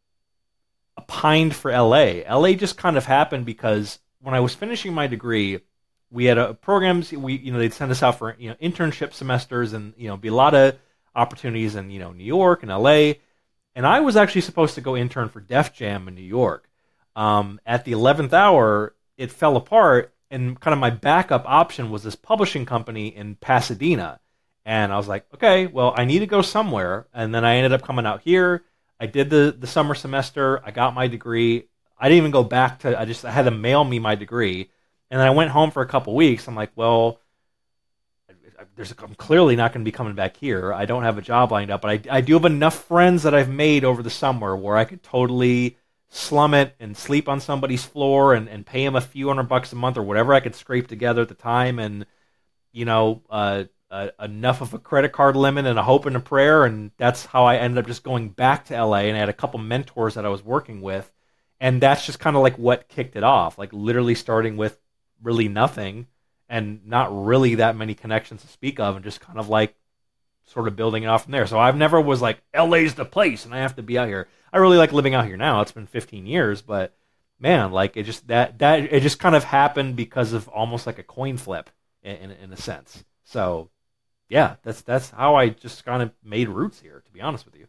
pined for L A. L A just kind of happened because when I was finishing my degree, we had a programs we you know they'd send us out for you know internship semesters and you know be a lot of opportunities in you know New York and L A, and I was actually supposed to go intern for Def Jam in New York. Um, at the eleventh hour, it fell apart. And kind of my backup option was this publishing company in Pasadena. And I was like, okay, well, I need to go somewhere. And then I ended up coming out here. I did the, the summer semester. I got my degree. I didn't even go back to, I just I had to mail me my degree. And then I went home for a couple weeks. I'm like, well, there's a, I'm clearly not going to be coming back here. I don't have a job lined up. But I, I do have enough friends that I've made over the summer where I could totally slum it and sleep on somebody's floor and, and pay him a few hundred bucks a month or whatever I could scrape together at the time, and you know uh, uh, enough of a credit card limit and a hope and a prayer, and that's how I ended up just going back to L A. And I had a couple mentors that I was working with, and that's just kind of like what kicked it off, like literally starting with really nothing and not really that many connections to speak of, and just kind of like sort of building it off from there. So I've never was like L A's the place and I have to be out here. I really like living out here now. It's been fifteen years, but man, like it just that that it just kind of happened because of almost like a coin flip in in, in a sense. So yeah, that's that's how I just kind of made roots here, to be honest with you.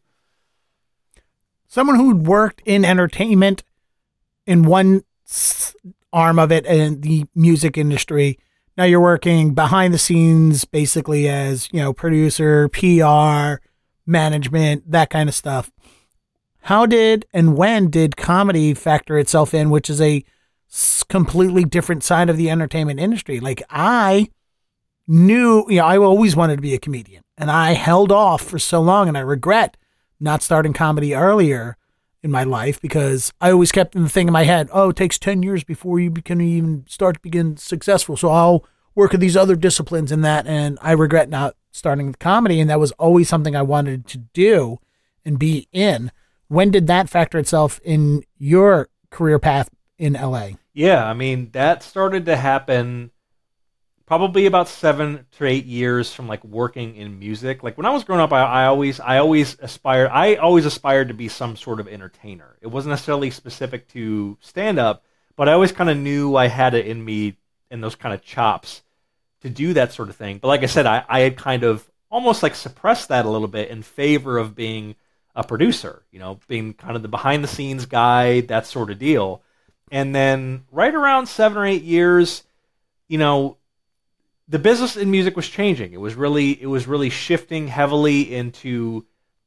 Someone who'd worked in entertainment in one arm of it in the music industry. Now you're working behind the scenes basically as, you know, producer, P R, management, that kind of stuff. How did and when did comedy factor itself in, which is a completely different side of the entertainment industry? Like I knew, you know, I always wanted to be a comedian and I held off for so long, and I regret not starting comedy earlier in my life because I always kept the thing in my head, oh, it takes ten years before you can even start to begin successful. So I'll work at these other disciplines and that. And I regret not starting with comedy. And that was always something I wanted to do and be in. When did that factor itself in your career path in L A? Yeah, I mean, that started to happen probably about seven to eight years from like working in music. Like when I was growing up, I, I always, I always aspired, I always aspired to be some sort of entertainer. It wasn't necessarily specific to stand up, but I always kind of knew I had it in me and those kind of chops to do that sort of thing. But like I said, I, I had kind of almost like suppressed that a little bit in favor of being a producer, you know, being kind of the behind the scenes guy, that sort of deal. And then right around seven or eight years, you know, the business in music was changing. It was really, it was really shifting heavily into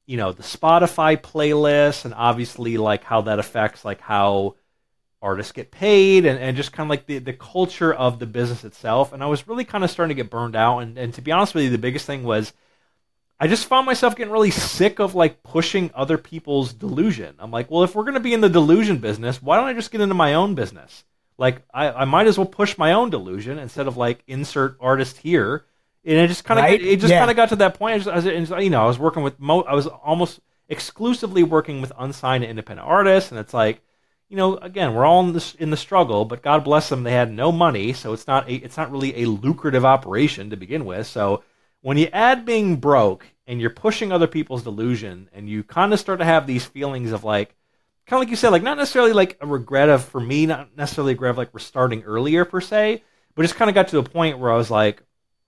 you know, the Spotify playlist, and obviously like how that affects like how artists get paid, and, and just kind of like the, the culture of the business itself. And I was really kind of starting to get burned out. And, and to be honest with you, the biggest thing was I just found myself getting really sick of like pushing other people's delusion. I'm like, well, if we're going to be in the delusion business, why don't I just get into my own business? Like, I, I might as well push my own delusion instead of like insert artist here. And it just kind of, Right? it just Yeah. kind of got to that point. I, just, I was, you know, I was working with, mo- I was almost exclusively working with unsigned independent artists, and it's like, you know, again, we're all in the in the struggle, but God bless them, they had no money, so it's not a, it's not really a lucrative operation to begin with. So when you add being broke and you're pushing other people's delusion, and you kind of start to have these feelings of like, kind of like you said, like not necessarily like a regret of, for me, not necessarily a regret of like we're starting earlier per se, but just kind of got to a point where I was like,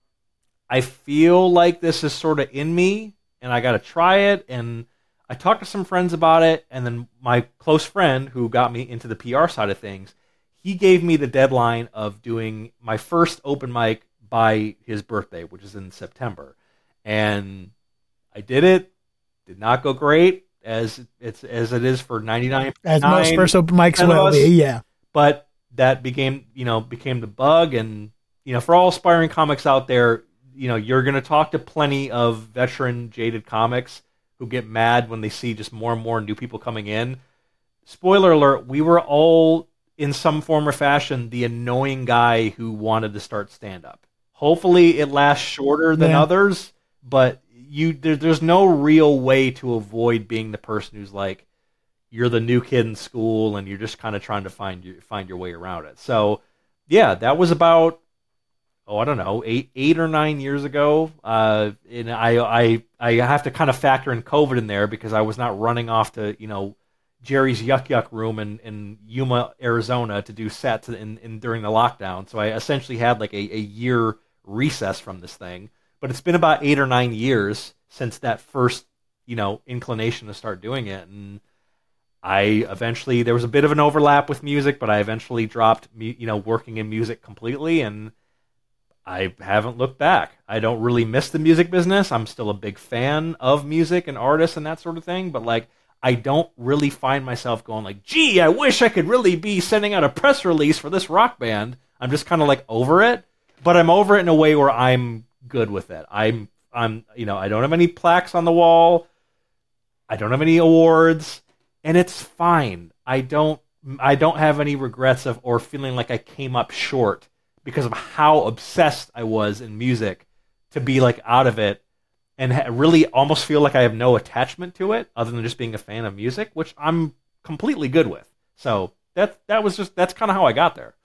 I feel like this is sort of in me, and I got to try it. And I talked to some friends about it, and then my close friend who got me into the P R side of things, he gave me the deadline of doing my first open mic by his birthday, which is in September. And I did it. Did not go great, as it's as it is for ninety-nine As most first open mics will be, yeah. But that became, you know, became the bug. And, you know, for all aspiring comics out there, you know, you're going to talk to plenty of veteran, jaded comics who get mad when they see just more and more new people coming in. Spoiler alert, we were all, in some form or fashion, the annoying guy who wanted to start stand-up. Hopefully it lasts shorter than Yeah. others, but you there, there's no real way to avoid being the person who's like, you're the new kid in school and you're just kind of trying to find your, find your way around it. So, yeah, that was about, oh, I don't know, eight eight or nine years ago. Uh, and I, I I have to kind of factor in COVID in there because I was not running off to, you know, Jerry's Yuck Yuck room in, in Yuma, Arizona to do sets in, in during the lockdown. So I essentially had like a, a year recess from this thing. But it's been about eight or nine years since that first, you know, inclination to start doing it. And I eventually, there was a bit of an overlap with music, but I eventually dropped, you know, working in music completely, and I haven't looked back. I don't really miss the music business. I'm still a big fan of music and artists and that sort of thing, but like, I don't really find myself going like, gee, I wish I could really be sending out a press release for this rock band. I'm just kind of like over it, but I'm over it in a way where I'm good with it. I'm, I'm, you know, I don't have any plaques on the wall. I don't have any awards, and it's fine. I don't, I don't have any regrets of or feeling like I came up short because of how obsessed I was in music to be like out of it and ha- really almost feel like I have no attachment to it other than just being a fan of music, which I'm completely good with. So that that was just, that's kind of how I got there.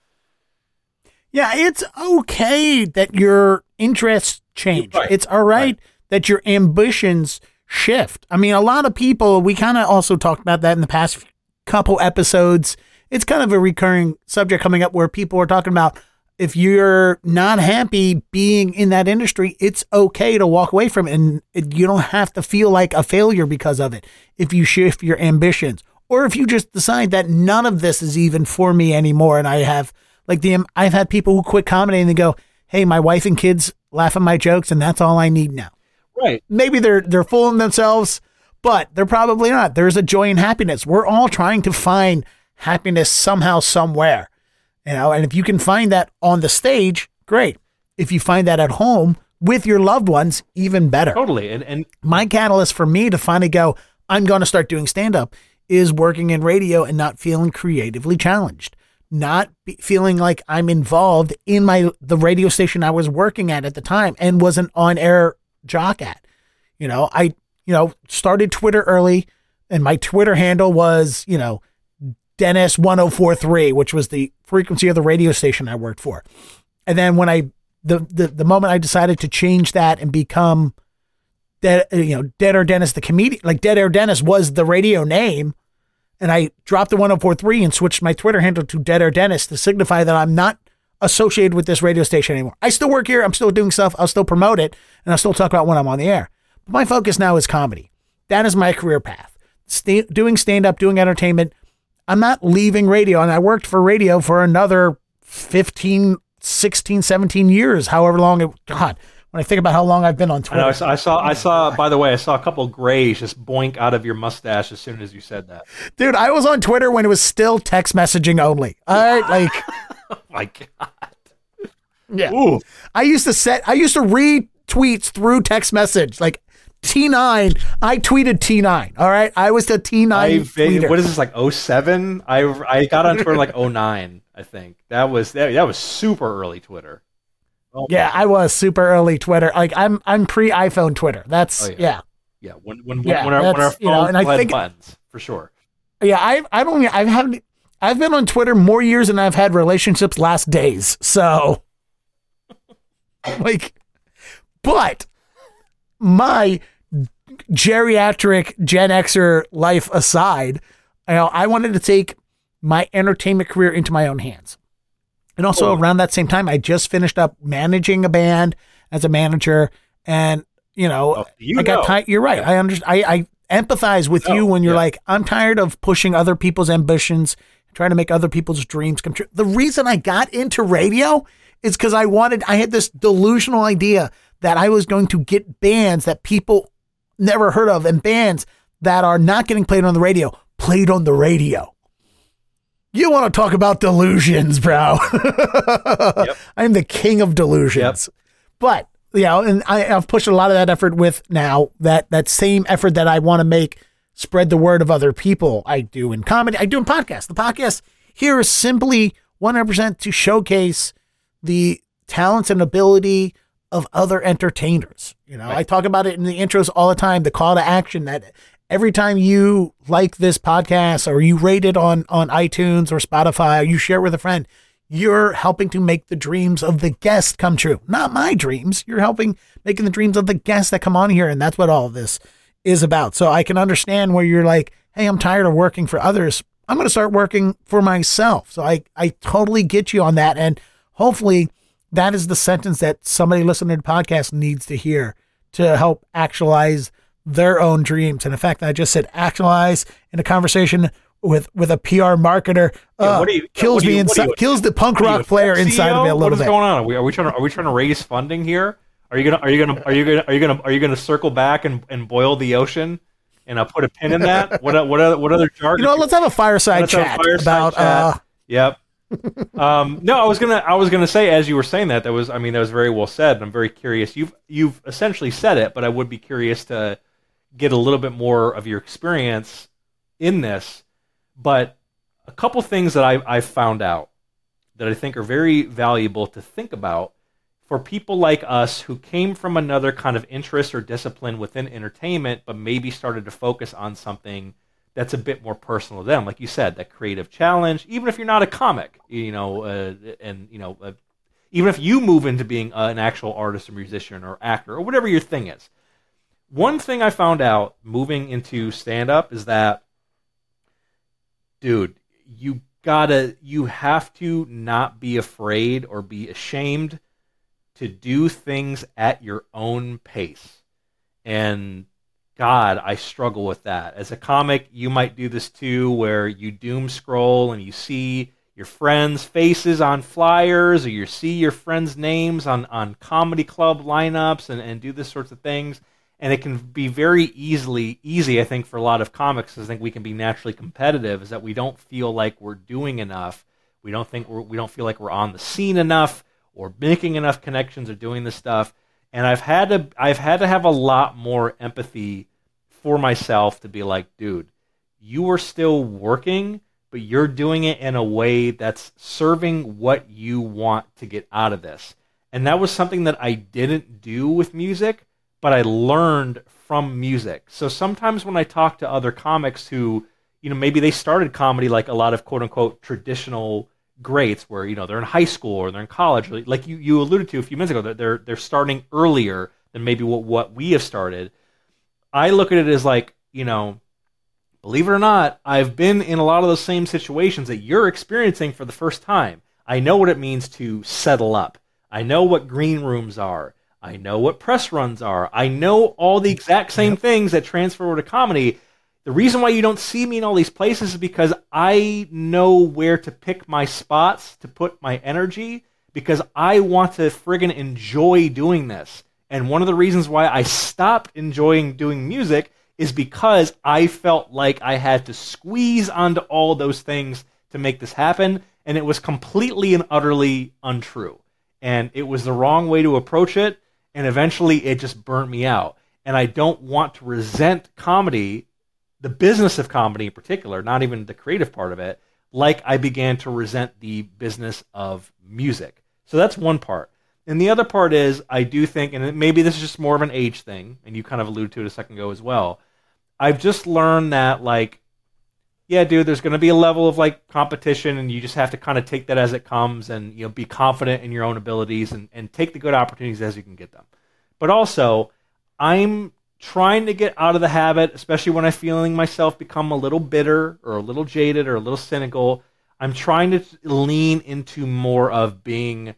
Yeah, it's okay that your interests change. Right. It's all right, Right. that your ambitions shift. I mean, a lot of people, we kind of also talked about that in the past couple episodes. It's kind of a recurring subject coming up where people are talking about if you're not happy being in that industry, it's okay to walk away from it, and it, you don't have to feel like a failure because of it. If you shift your ambitions, or if you just decide that none of this is even for me anymore, and I have like the I've had people who quit comedy and they go, "Hey, my wife and kids laugh at my jokes, and that's all I need now." Right. Maybe they're they're fooling themselves, but they're probably not. There's a joy and happiness. We're all trying to find happiness somehow, somewhere. You know, and if you can find that on the stage, great. If you find that at home with your loved ones, even better. Totally. And and My catalyst for me to finally go, I'm going to start doing stand-up, is working in radio and not feeling creatively challenged. Not be, feeling like I'm involved in my the radio station I was working at at the time and was an on-air jock at. You know, I, you know, started Twitter early, and my Twitter handle was, you know, Dennis one oh four three, which was the frequency of the radio station I worked for. And then when I, the, the, the moment I decided to change that and become Dead, you know, Dead Air Dennis, the comedian, like Dead Air Dennis was the radio name. And I dropped the one oh four three and switched my Twitter handle to Dead Air Dennis to signify that I'm not associated with this radio station anymore. I still work here. I'm still doing stuff. I'll still promote it, and I'll still talk about when I'm on the air. But my focus now is comedy. That is my career path. St- doing stand-up, doing entertainment. I'm not leaving radio, and I worked for radio for another fifteen, sixteen, seventeen years, however long it, God, when I think about how long I've been on I, Twitter. know, I saw, I saw, I saw, by the way, I saw a couple of grays just boink out of your mustache as soon as you said that. Dude, I was on Twitter when it was still text messaging only. All right, like, Oh my God. yeah. Ooh. I used to set, I used to read tweets through text message, like T nine. I tweeted T nine. All right, I was the T nine I, tweeter. what is this, like oh seven? I I got on Twitter like oh nine, I think. That was that, that was super early Twitter. Oh, Yeah, I was super early Twitter. Like I'm I'm pre iPhone Twitter. That's Oh, yeah. yeah. yeah, when when Yeah, when our when our that's, phones you know, and I had think- buttons for sure. Yeah, I I've only I've had I've been on Twitter more years than I've had relationships last days. So like but my geriatric Gen Xer life aside, you know, I wanted to take my entertainment career into my own hands. And also Oh. around that same time, I just finished up managing a band as a manager. And, you know, Oh, you I got know. tired. You're right. I understand. I, I empathize with know, you when you're yeah. like, I'm tired of pushing other people's ambitions, trying to make other people's dreams come true. The reason I got into radio is because I wanted, I had this delusional idea that I was going to get bands that people never heard of and bands that are not getting played on the radio, played on the radio. You want to talk about delusions, bro. Yep. I'm the king of delusions. But, you know, and I, I've pushed a lot of that effort with now that, that same effort that I want to make spread the word of other people. I do in comedy. I do in podcasts. The podcast here is simply one hundred percent to showcase the talents and ability of other entertainers. You know, Right. I talk about it in the intros all the time, the call to action that every time you like this podcast or you rate it on, on iTunes or Spotify, or you share it with a friend, you're helping to make the dreams of the guest come true. Not my dreams. You're helping making the dreams of the guests that come on here. And that's what all of this is about. So I can understand where you're like, hey, I'm tired of working for others. I'm going to start working for myself. So I, I totally get you on that. And hopefully that is the sentence that somebody listening to the podcast needs to hear to help actualize their own dreams. And in fact, I just said actualize in a conversation with, with a P R marketer, Yeah, uh, what do you- kills what do me you- what do inside, you- kills the punk What are you, rock a player tech inside of me a C E O? little What is bit. going on? Are we, are we trying to are we trying to raise funding here? Are you gonna are you gonna are you gonna are you gonna are you gonna circle back and, and boil the ocean and uh, put a pin in that? What what other, what other jargon? You know, let's have a fireside Let's have a chat fireside about, chat. uh, Yep. um, no, I was gonna I was gonna say as you were saying that that was I mean that was very well said. And I'm very curious. You've you've essentially said it, but I would be curious to get a little bit more of your experience in this. But a couple things that I I've found out that I think are very valuable to think about for people like us who came from another kind of interest or discipline within entertainment, but maybe started to focus on something that's a bit more personal to them. Like you said, that creative challenge, even if you're not a comic, you know, uh, and, you know, uh, even if you move into being uh, an actual artist or musician or actor or whatever your thing is. One thing I found out moving into stand-up is that, dude, you gotta, you have to not be afraid or be ashamed to do things at your own pace. And God, I struggle with that. As a comic, you might do this too, where you doom scroll and you see your friends' faces on flyers, or you see your friends' names on, on comedy club lineups and, and do this sorts of things. And it can be very easily easy, I think, for a lot of comics. I think we can be naturally competitive, is that we don't feel like we're doing enough. We don't think we're, we don't feel like we're on the scene enough or making enough connections or doing this stuff. And I've had to I've had to have a lot more empathy for myself to be like, dude, you are still working, but you're doing it in a way that's serving what you want to get out of this. And that was something that I didn't do with music, but I learned from music. So sometimes when I talk to other comics who, you know, maybe they started comedy like a lot of quote unquote traditional greats, where, you know, they're in high school or they're in college, like you, you alluded to a few minutes ago, that they're they're starting earlier than maybe what, what we have started. I look at it as like, you know, believe it or not, I've been in a lot of those same situations that you're experiencing for the first time. I know what it means to settle up. I know what green rooms are. I know what press runs are. I know all the exact same things that transfer over to comedy. The reason why you don't see me in all these places is because I know where to pick my spots to put my energy, because I want to friggin' enjoy doing this. And one of the reasons why I stopped enjoying doing music is because I felt like I had to squeeze onto all those things to make this happen, and it was completely and utterly untrue. And it was the wrong way to approach it, and eventually it just burnt me out. And I don't want to resent comedy, the business of comedy in particular, not even the creative part of it, like I began to resent the business of music. So that's one part. And the other part is, I do think, and maybe this is just more of an age thing, and you kind of alluded to it a second ago as well, I've just learned that, like, yeah, dude, there's going to be a level of, like, competition, and you just have to kind of take that as it comes and, you know, be confident in your own abilities and, and take the good opportunities as you can get them. But also, I'm trying to get out of the habit, especially when I'm feeling myself become a little bitter or a little jaded or a little cynical. I'm trying to lean into more of being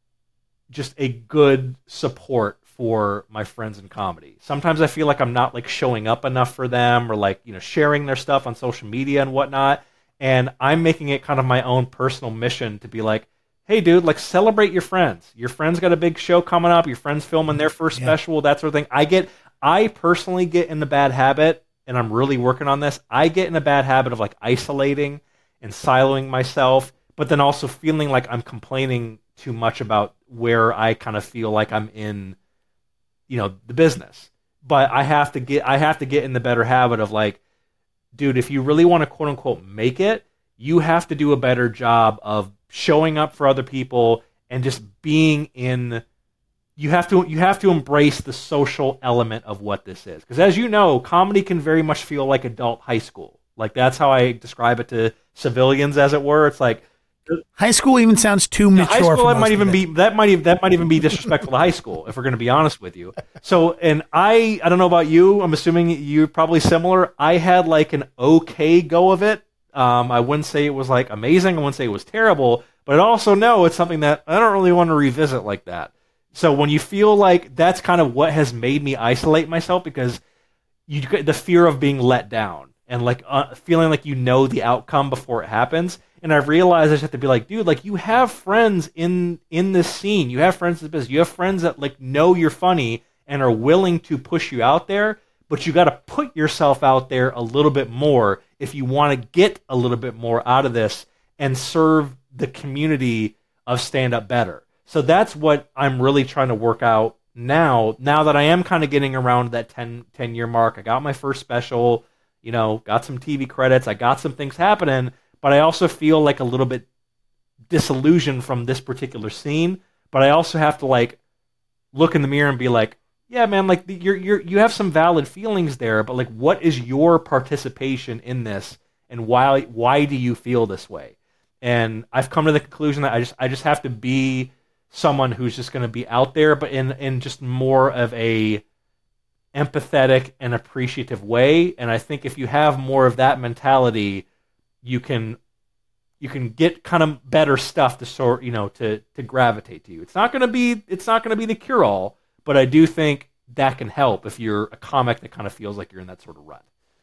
just a good support for my friends in comedy. Sometimes I feel like I'm not like showing up enough for them or like, you know, sharing their stuff on social media and whatnot. And I'm making it kind of my own personal mission to be like, hey, dude, like celebrate your friends. Your friends got a big show coming up. Your friends filming their first yeah. special, that sort of thing. I get, I personally get in the bad habit, and I'm really working on this. I get in a bad habit of like isolating and siloing myself, but then also feeling like I'm complaining too much about where I kind of feel like I'm in, you know, the business. But I have to get, I have to get in the better habit of like, dude, if you really want to quote unquote make it, you have to do a better job of showing up for other people and just being in, you have to, you have to embrace the social element of what this is. Because as you know, comedy can very much feel like adult high school. Like that's how I describe it to civilians, as it were. It's like, high school even sounds too mature. High school for that might even it. be that might even that might even be disrespectful to high school, if we're going to be honest with you. So, and I I don't know about you. I'm assuming you're probably similar. I had like an okay go of it. Um, I wouldn't say it was like amazing. I wouldn't say it was terrible, but I also know it's something that I don't really want to revisit like that. So when you feel like that's kind of what has made me isolate myself, because you get the fear of being let down and like uh, feeling like you know the outcome before it happens. And I've realized I just have to be like, dude, like you have friends in in this scene. You have friends in this business. You have friends that like know you're funny and are willing to push you out there. But you got to put yourself out there a little bit more if you want to get a little bit more out of this and serve the community of stand-up better. So that's what I'm really trying to work out now. Now that I am kind of getting around that ten, ten year mark, I got my first special, you know, got some T V credits, I got some things happening. But I also feel like a little bit disillusioned from this particular scene. But I also have to like look in the mirror and be like, yeah, man, like you're you're you have some valid feelings there, but like, what is your participation in this, and why why do you feel this way? And I've come to the conclusion that I just I just have to be someone who's just going to be out there, but in in just more of a empathetic and appreciative way. And I think if you have more of that mentality, you can you can get kind of better stuff to sort, you know, to to gravitate to you. It's not going to be it's not going to be the cure all, but I do think that can help if you're a comic that kind of feels like you're in that sort of rut.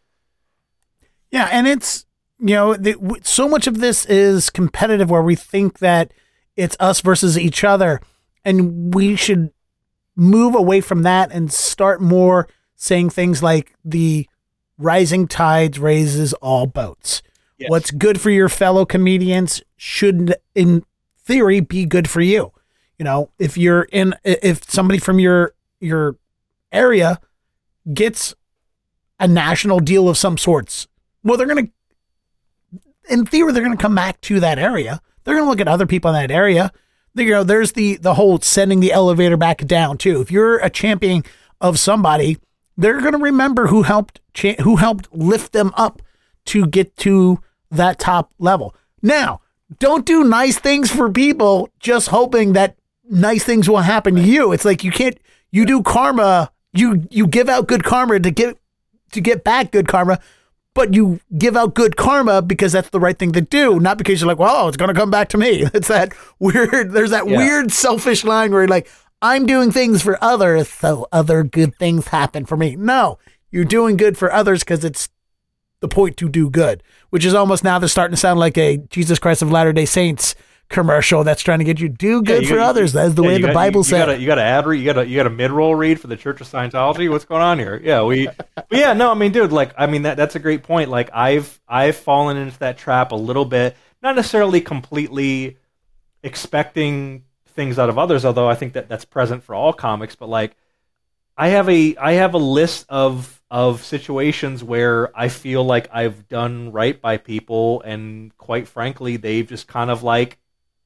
Yeah, and it's, you know, the, so much of this is competitive where we think that it's us versus each other, and we should move away from that and start more saying things like the rising tides raises all boats. Yes. What's good for your fellow comedians should, in theory, be good for you. You know, if you're in, if somebody from your your area gets a national deal of some sorts, well, they're going to, in theory, they're going to come back to that area. They're going to look at other people in that area. You know, there's the the whole sending the elevator back down too. If you're a champion of somebody, they're going to remember who helped cha- who helped lift them up to get to that top level. Now, don't do nice things for people just hoping that nice things will happen to you. It's like you can't, you do karma, you you give out good karma to get to get back good karma, but you give out good karma because that's the right thing to do, not because you're like, well, it's going to come back to me. It's that weird, there's that yeah. weird selfish line where you're like, I'm doing things for others, so other good things happen for me. No, you're doing good for others because it's the point to do good, which is almost now they're starting to sound like a Jesus Christ of Latter-day Saints commercial that's trying to get you do good yeah, for you, others. That's the yeah, way the got, Bible you, said. You got, a, you got an ad read, you got a you got a mid roll read for the Church of Scientology. What's going on here? Yeah, we, but yeah, no, I mean, dude, like, I mean, that that's a great point. Like, I've I've fallen into that trap a little bit, not necessarily completely expecting things out of others, although I think that that's present for all comics. But like, I have a I have a list of of situations where I feel like I've done right by people, and quite frankly, they've just kind of like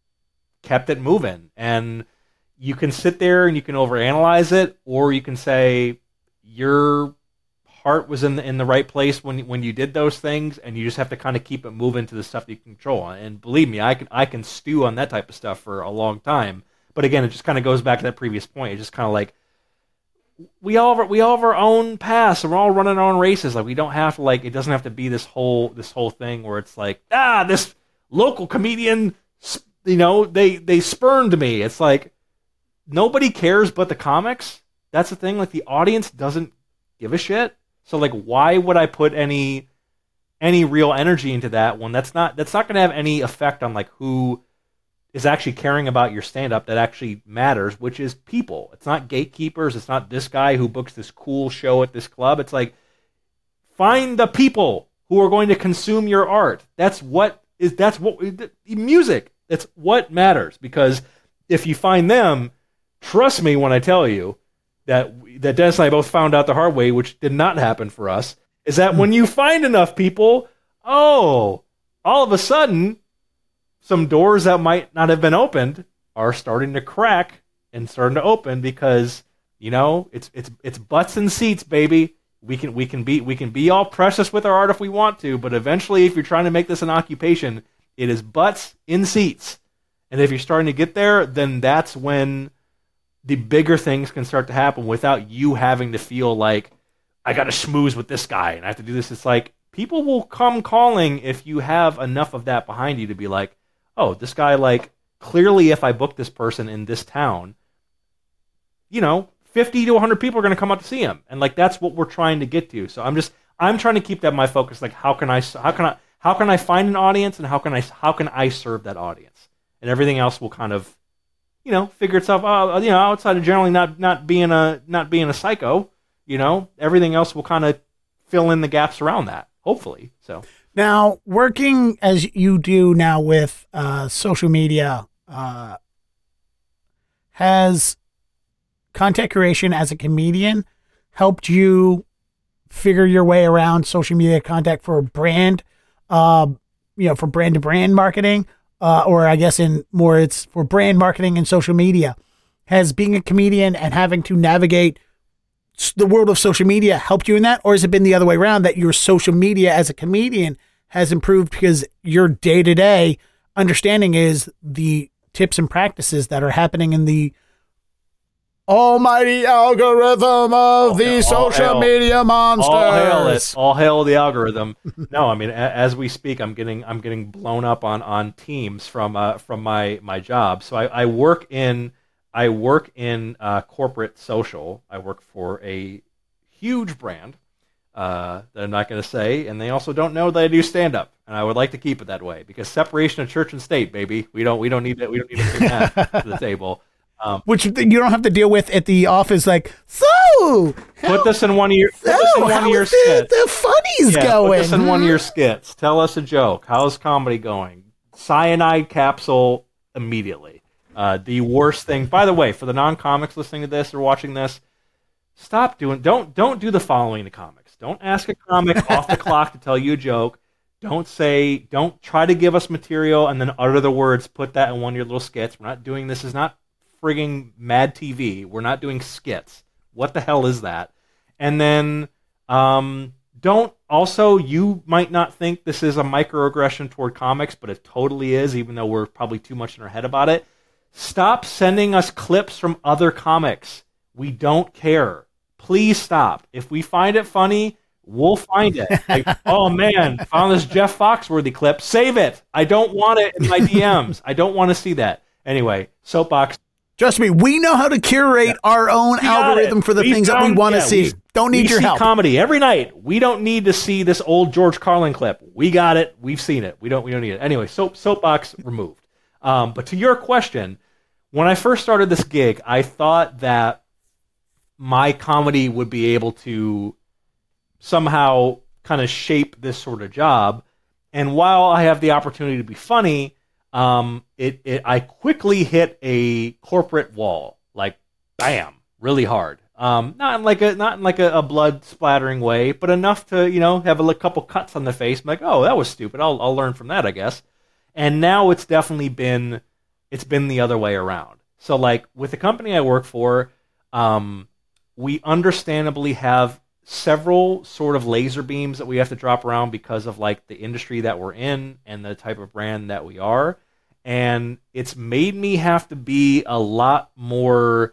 kept it moving. And you can sit there and you can overanalyze it, or you can say your heart was in the, in the right place when when you did those things, and you just have to kind of keep it moving to the stuff that you can control. And believe me, I can I can stew on that type of stuff for a long time. But again, it just kind of goes back to that previous point. It's just kind of like, we all have, we all have our own paths, and we're all running our own races. Like, we don't have to, like, it doesn't have to be this whole this whole thing where it's like, ah, this local comedian, you know, they they spurned me. It's like, nobody cares but the comics. That's the thing. Like, the audience doesn't give a shit. So like, why would I put any any real energy into that when that's not that's not going to have any effect on like who is actually caring about your stand-up that actually matters, which is people. It's not gatekeepers. It's not this guy who books this cool show at this club. It's like, find the people who are going to consume your art. That's what is, that's what, music. That's what matters. Because if you find them, trust me when I tell you that, that Dennis and I both found out the hard way, which did not happen for us, is that when you find enough people, oh, all of a sudden, some doors that might not have been opened are starting to crack and starting to open, because, you know, it's it's it's butts and seats, baby. We can we can be we can be all precious with our art if we want to, but eventually, if you're trying to make this an occupation, it is butts in seats. And if you're starting to get there, then that's when the bigger things can start to happen without you having to feel like, I got to schmooze with this guy and I have to do this. It's like, people will come calling if you have enough of that behind you to be like, oh, this guy, like, clearly if I book this person in this town, you know, fifty to one hundred people are going to come out to see him. And like, that's what we're trying to get to. So I'm just, I'm trying to keep that my focus. Like, how can I, how can I, how can I find an audience, and how can I, how can I serve that audience? And everything else will kind of, you know, figure itself out, you know, outside of generally not, not being a, not being a psycho, you know, everything else will kind of fill in the gaps around that, hopefully. So. Now, working as you do now with uh, social media, uh, has content creation as a comedian helped you figure your way around social media contact for brand, uh, you know, for brand to brand marketing, uh, or I guess in more it's for brand marketing and social media? Has being a comedian and having to navigate the world of social media helped you in that? Or has it been the other way around, that your social media as a comedian has improved because your day-to-day understanding is the tips and practices that are happening in the almighty algorithm of all the hail, social hail, media monsters? All hail it. All hail the algorithm. No, I mean, a, as we speak, I'm getting I'm getting blown up on on Teams from uh, from my my job. So I, I work in I work in uh, corporate social. I work for a huge brand uh, that I'm not going to say, and they also don't know that I do stand up, and I would like to keep it that way, because separation of church and state, baby. We don't we don't need that. We don't need to bring that to the table. Um, Which you don't have to deal with at the office. Like, so put this in one of your so, put this in one of your the, skits. The funny's yeah, going. Put this in one of your skits. Tell us a joke. How's comedy going? Cyanide capsule immediately. Uh, the worst thing. By the way, for the non-comics listening to this or watching this, stop doing. Don't don't do the following to comics. Don't ask a comic off the clock to tell you a joke. Don't say. Don't try to give us material and then utter the words. Put that in one of your little skits. We're not doing this. Is not frigging Mad T V. We're not doing skits. What the hell is that? And then um, don't also, you might not think this is a microaggression toward comics, but it totally is, even though we're probably too much in our head about it. Stop sending us clips from other comics. We don't care. Please stop. If we find it funny, we'll find it. Like, oh man, found this Jeff Foxworthy clip. Save it. I don't want it in my D Ms. I don't want to see that. Anyway, soapbox. Trust me, we know how to curate yeah. our own we algorithm for the we things that we want to yeah, see. We, don't need we your see help. Comedy every night. We don't need to see this old George Carlin clip. We got it. We've seen it. We don't. We don't need it. Anyway, soap soapbox removed. Um, but to your question, when I first started this gig, I thought that my comedy would be able to somehow kind of shape this sort of job. And while I have the opportunity to be funny, um, it, it I quickly hit a corporate wall, like bam, really hard. Um, not in like a not in like a, a blood splattering way, but enough to, you know, have a couple cuts on the face. I'm like, oh, that was stupid. I'll I'll learn from that, I guess. And now it's definitely been it's been the other way around. So like with the company I work for, um, we understandably have several sort of laser beams that we have to drop around because of like the industry that we're in and the type of brand that we are. And it's made me have to be a lot more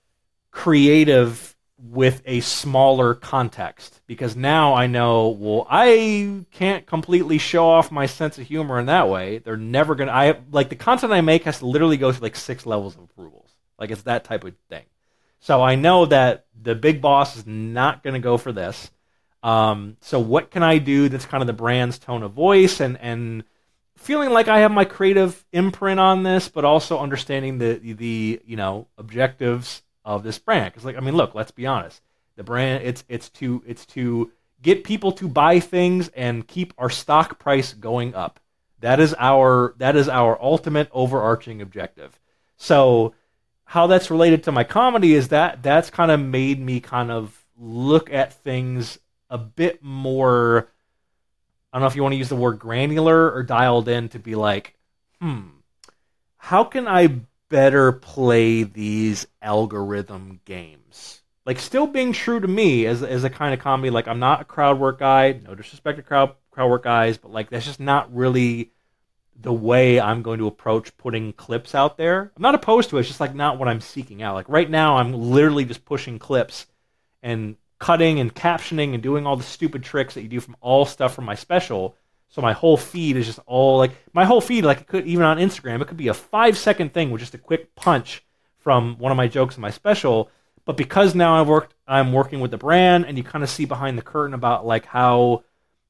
creative with a smaller context, because now I know, well, I can't completely show off my sense of humor in that way. They're never going to, I like the content I make has to literally go through like six levels of approvals. Like it's that type of thing. So I know that the big boss is not going to go for this. Um, so what can I do that's kind of the brand's tone of voice and, and feeling like I have my creative imprint on this, but also understanding the, the, you know, objectives of this brand. Because, like, I mean, look, let's be honest. The brand, it's it's to it's to get people to buy things and keep our stock price going up. That is our that is our ultimate overarching objective. So how that's related to my comedy is that that's kind of made me kind of look at things a bit more, I don't know if you want to use the word granular or dialed in, to be like, hmm, how can I better play these algorithm games? Like, still being true to me as as a kind of comedy. Like, I'm not a crowd work guy. No disrespect to crowd crowd work guys, but like that's just not really the way I'm going to approach putting clips out there. I'm not opposed to it. It's just like not what I'm seeking out. Like right now, I'm literally just pushing clips and cutting and captioning and doing all the stupid tricks that you do from all stuff from my special. So my whole feed is just all like my whole feed, like it could even on Instagram, it could be a five second thing with just a quick punch from one of my jokes in my special. But because now I've worked, I'm working with the brand, and you kind of see behind the curtain about like how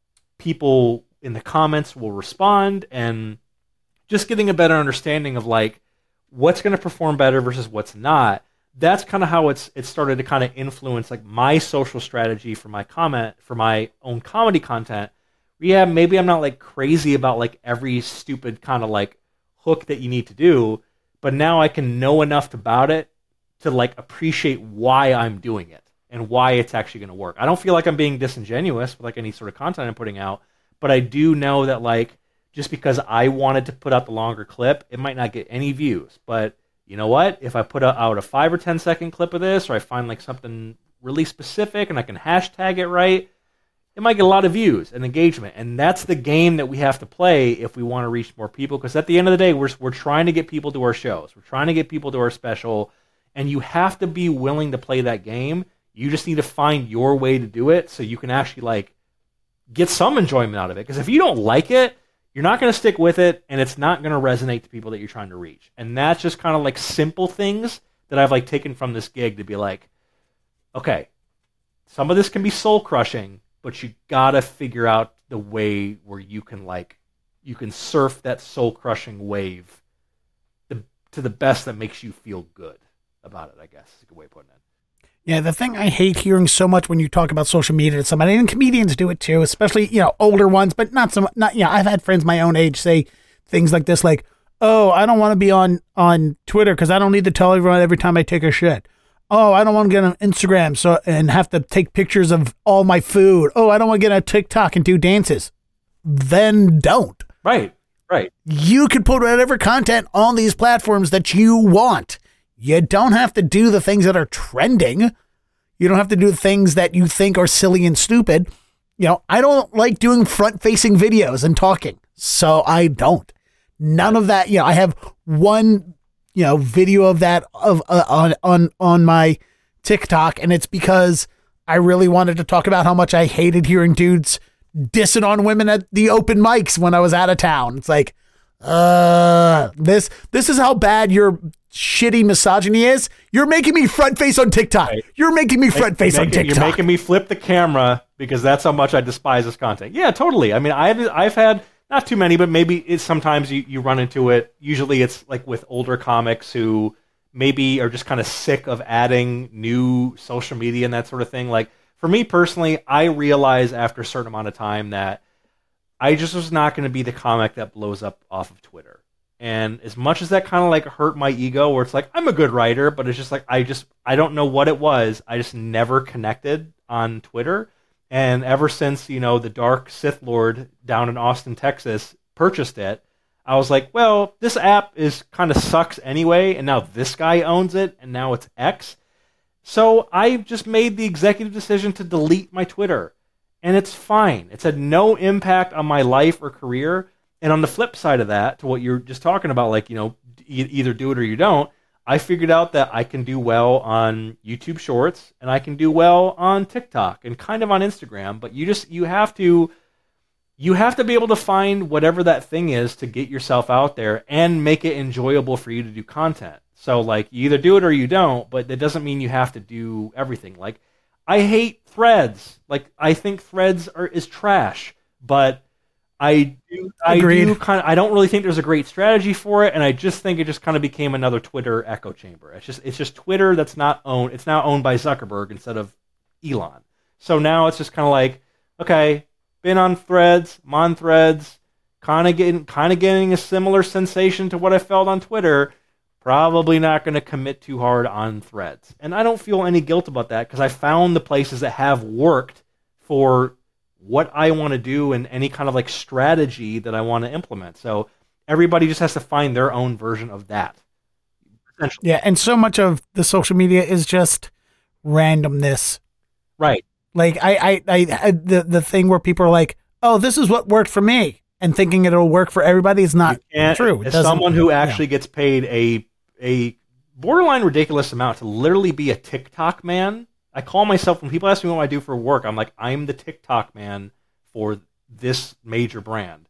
people in the comments will respond, and just getting a better understanding of like what's going to perform better versus what's not. That's kind of how it's it started to kind of influence like my social strategy for my comment for my own comedy content. Yeah, maybe I'm not like crazy about like every stupid kind of like hook that you need to do, but now I can know enough about it to like appreciate why I'm doing it and why it's actually going to work. I don't feel like I'm being disingenuous with like any sort of content I'm putting out, but I do know that like just because I wanted to put out the longer clip, it might not get any views. But you know what? If I put out a five or ten second clip of this, or I find like something really specific and I can hashtag it right, it might get a lot of views and engagement. And that's the game that we have to play if we want to reach more people. Because at the end of the day, we're we're trying to get people to our shows. We're trying to get people to our special. And you have to be willing to play that game. You just need to find your way to do it so you can actually like get some enjoyment out of it. Because if you don't like it, you're not going to stick with it, and it's not going to resonate to people that you're trying to reach. And that's just kind of like simple things that I've like taken from this gig to be like, okay, some of this can be soul crushing, but you gotta figure out the way where you can like you can surf that soul crushing wave the, to the best that makes you feel good about it, I guess is a good way of putting it. Yeah, the thing I hate hearing so much when you talk about social media to somebody, and comedians do it too, especially, you know, older ones, but not so not, yeah, you know, I've had friends my own age say things like this, like, oh, I don't want to be on, on Twitter because I don't need to tell everyone every time I take a shit. Oh, I don't want to get on Instagram so and have to take pictures of all my food. Oh, I don't want to get on TikTok and do dances. Then don't. Right, right. You can put whatever content on these platforms that you want. You don't have to do the things that are trending. You don't have to do things that you think are silly and stupid. You know, I don't like doing front-facing videos and talking, so I don't. None of that. You know, I have one, you know, video of that of uh, on on on my TikTok, and it's because I really wanted to talk about how much I hated hearing dudes dissing on women at the open mics when I was out of town. It's like, uh, this this is how bad your shitty misogyny is. You're making me front face on TikTok. Right. You're making me front face on TikTok. You're making me flip the camera because that's how much I despise this content. Yeah, totally. I mean, I've I've had not too many, but maybe it's sometimes you, you run into it. Usually it's like with older comics who maybe are just kind of sick of adding new social media and that sort of thing. Like for me personally, I realized after a certain amount of time that I just was not going to be the comic that blows up off of Twitter. And as much as that kind of like hurt my ego, where it's like, I'm a good writer, but it's just like, I just, I don't know what it was. I just never connected on Twitter. And ever since, you know, the Dark Sith Lord down in Austin, Texas purchased it, I was like, well, this app is kind of sucks anyway. And now this guy owns it and now it's X. So I just made the executive decision to delete my Twitter. And it's fine. It's had no impact on my life or career. And on the flip side of that, to what you're just talking about, like, you know, e- either do it or you don't, I figured out that I can do well on YouTube Shorts and I can do well on TikTok and kind of on Instagram. But you just, you have to, you have to be able to find whatever that thing is to get yourself out there and make it enjoyable for you to do content. So, like, you either do it or you don't, but that doesn't mean you have to do everything. Like, I hate Threads. Like, I think Threads are, is trash, but I do, I do kind of, I don't really think there's a great strategy for it, and I just think it just kind of became another Twitter echo chamber. It's just, it's just Twitter that's not owned. It's now owned by Zuckerberg instead of Elon. So now it's just kind of like, okay, been on Threads, I'm on Threads, kind of getting, kind of getting a similar sensation to what I felt on Twitter. Probably not going to commit too hard on Threads, and I don't feel any guilt about that because I found the places that have worked for what I want to do and any kind of like strategy that I want to implement. So everybody just has to find their own version of that. Yeah, and so much of the social media is just randomness. Right. Like I, I, I, I the the thing where people are like, "Oh, this is what worked for me," and thinking it'll work for everybody is not true. It as someone who actually yeah. gets paid a a borderline ridiculous amount to literally be a TikTok man. I call myself, when people ask me what I do for work, I'm like, I'm the TikTok man for this major brand.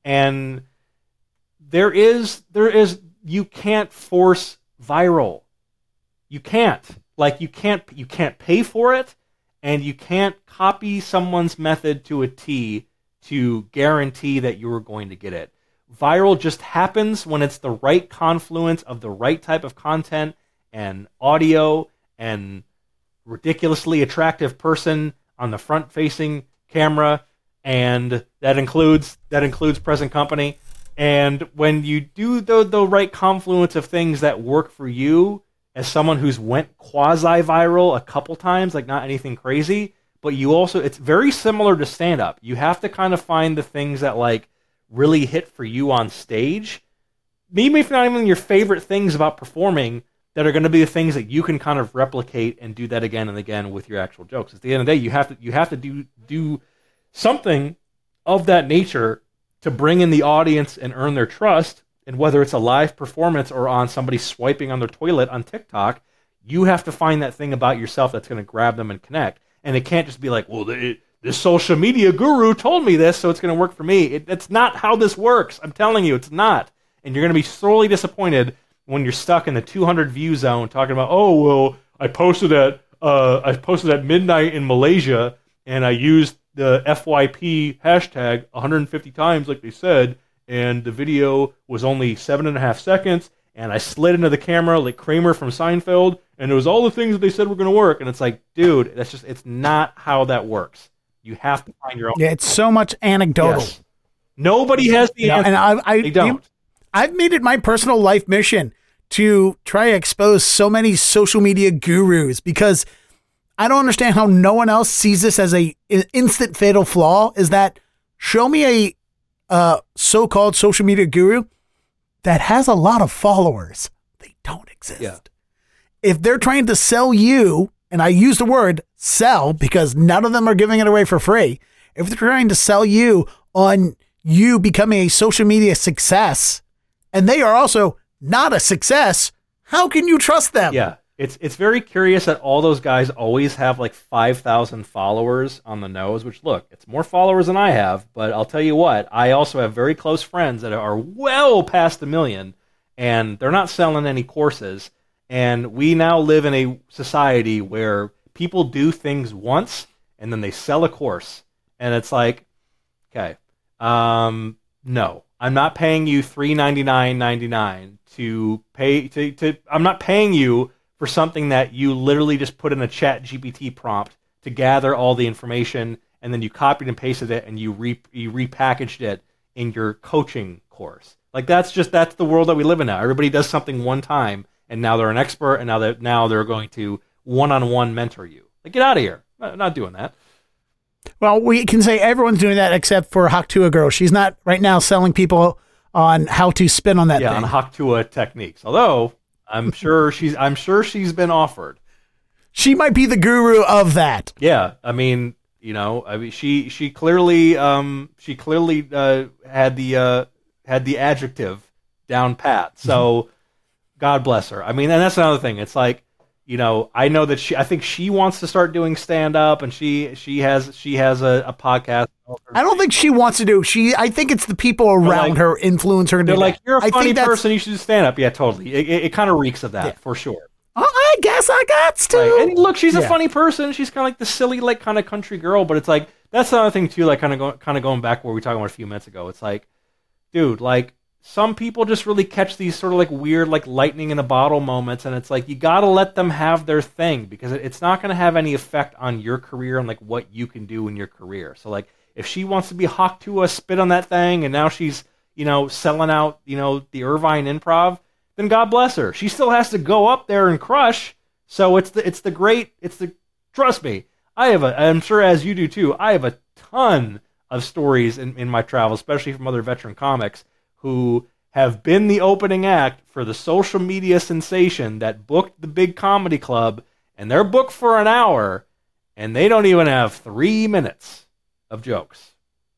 And there is, there is, you can't force viral. You can't. Like, you can't, you can't pay for it, and you can't copy someone's method to a T to guarantee that you are going to get it. Viral just happens when it's the right confluence of the right type of content and audio and ridiculously attractive person on the front-facing camera, and that includes that includes present company. And when you do the the right confluence of things that work for you, as someone who's went quasi-viral a couple times, like not anything crazy, but you also, it's very similar to stand-up. You have to kind of find the things that like really hit for you on stage, maybe if not even your favorite things about performing, that are going to be the things that you can kind of replicate and do that again and again with your actual jokes. At the end of the day, you have to you have to do do something of that nature to bring in the audience and earn their trust. And whether it's a live performance or on somebody swiping on their toilet on TikTok, you have to find that thing about yourself that's going to grab them and connect. And it can't just be like, well, the, this social media guru told me this, so it's going to work for me. It, that's not how this works. I'm telling you, it's not. And you're going to be sorely disappointed when you're stuck in the two hundred view zone talking about, oh, well, I posted at uh, I posted at midnight in Malaysia, and I used the F Y P hashtag one hundred fifty times like they said, and the video was only seven and a half seconds, and I slid into the camera like Kramer from Seinfeld, and it was all the things that they said were going to work. And it's like, dude, that's just, it's not how that works. You have to find your own. Yeah, it's so much anecdotal. Yes. Nobody has the yeah, answer. And I, I, they don't. I've made it my personal life mission to try to expose so many social media gurus, because I don't understand how no one else sees this as a instant fatal flaw. Is that, show me a uh, so-called social media guru that has a lot of followers. They don't exist. Yeah. If they're trying to sell you, and I use the word sell because none of them are giving it away for free. If they're trying to sell you on you becoming a social media success, and they are also not a success, how can you trust them? Yeah, it's it's very curious that all those guys always have like five thousand followers on the nose, which, look, it's more followers than I have, but I'll tell you what, I also have very close friends that are well past a million, and they're not selling any courses. And we now live in a society where people do things once, and then they sell a course. And it's like, okay, um... no, I'm not paying you three ninety-nine ninety-nine to pay to, to I'm not paying you for something that you literally just put in a Chat G P T prompt to gather all the information, and then you copied and pasted it and you re, you repackaged it in your coaching course. Like that's just that's the world that we live in now. Everybody does something one time, and now they're an expert, and now that now they're going to one-on-one mentor you. Like, get out of here. I'm not doing that. Well, we can say everyone's doing that except for Haktua Girl. She's not right now selling people on how to spin on that yeah, thing. on Haktua techniques. Although I'm sure she's I'm sure she's been offered. She might be the guru of that. Yeah, I mean, you know, I mean, she she clearly um she clearly uh, had the uh, had the adjective down pat. So God bless her. I mean, and that's another thing. It's like, you know, I know that she I think she wants to start doing stand up, and she she has she has a, a podcast. I don't think she wants to do. She I think it's the people around like, her influence her to They're do like, that. you're a I funny think that's- person, you should do stand up. Yeah, totally. It, it, it kind of reeks of that Yeah. for sure. Oh, I guess I got to. Right. And look, she's Yeah. a funny person. She's kind of like the silly, like kind of country girl. But it's like that's another thing too. Like kind of going, kind of going back where we were talking about a few minutes ago. It's like, dude, like some people just really catch these sort of like weird, like lightning in a bottle moments, and it's like you gotta let them have their thing because it, it's not gonna have any effect on your career and like what you can do in your career. So like if she wants to be Haktua, spit on that thing, and now she's you know selling out you know the Irvine Improv, then God bless her. She still has to go up there and crush. So it's the it's the great it's the trust me. I have a I'm sure as you do too. I have a ton of stories in, in my travels, especially from other veteran comics who have been the opening act for the social media sensation that booked the big comedy club, and they're booked for an hour, and they don't even have three minutes of jokes.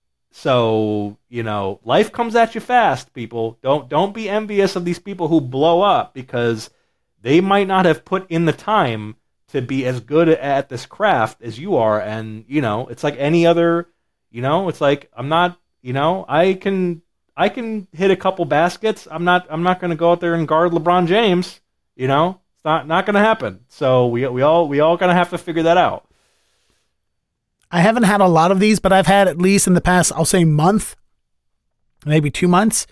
So, you know, life comes at you fast, people. Don't don't be envious of these people who blow up because they might not have put in the time to be as good at this craft as you are. And, you know, it's like any other, you know, it's like I'm not, you know, I can I can hit a couple baskets. I'm not I'm not going to go out there and guard LeBron James, you know? It's not not going to happen. So we we all we all going to have to figure that out. I haven't had a lot of these, but I've had at least in the past, I'll say month, maybe two months.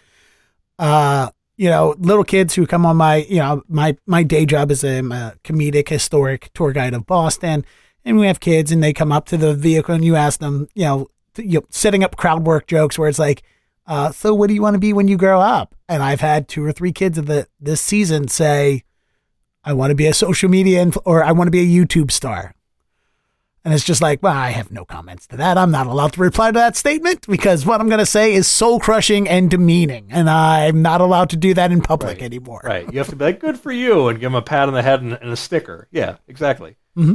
Uh, you know, little kids who come on my, you know, my, my day job is a, I'm a comedic historic tour guide of Boston. And we have kids and they come up to the vehicle and you ask them, you know, to, you know setting up crowd work jokes where it's like, uh, so what do you want to be when you grow up? And I've had two or three kids of the, this season say, I want to be a social media inf- or I want to be a YouTube star. And it's just like, well, I have no comments to that. I'm not allowed to reply to that statement because what I'm going to say is soul crushing and demeaning. And I'm not allowed to do that in public Right. anymore. Right. You have to be like, good for you, and give them a pat on the head and, and a sticker. Yeah, exactly. Mm-hmm.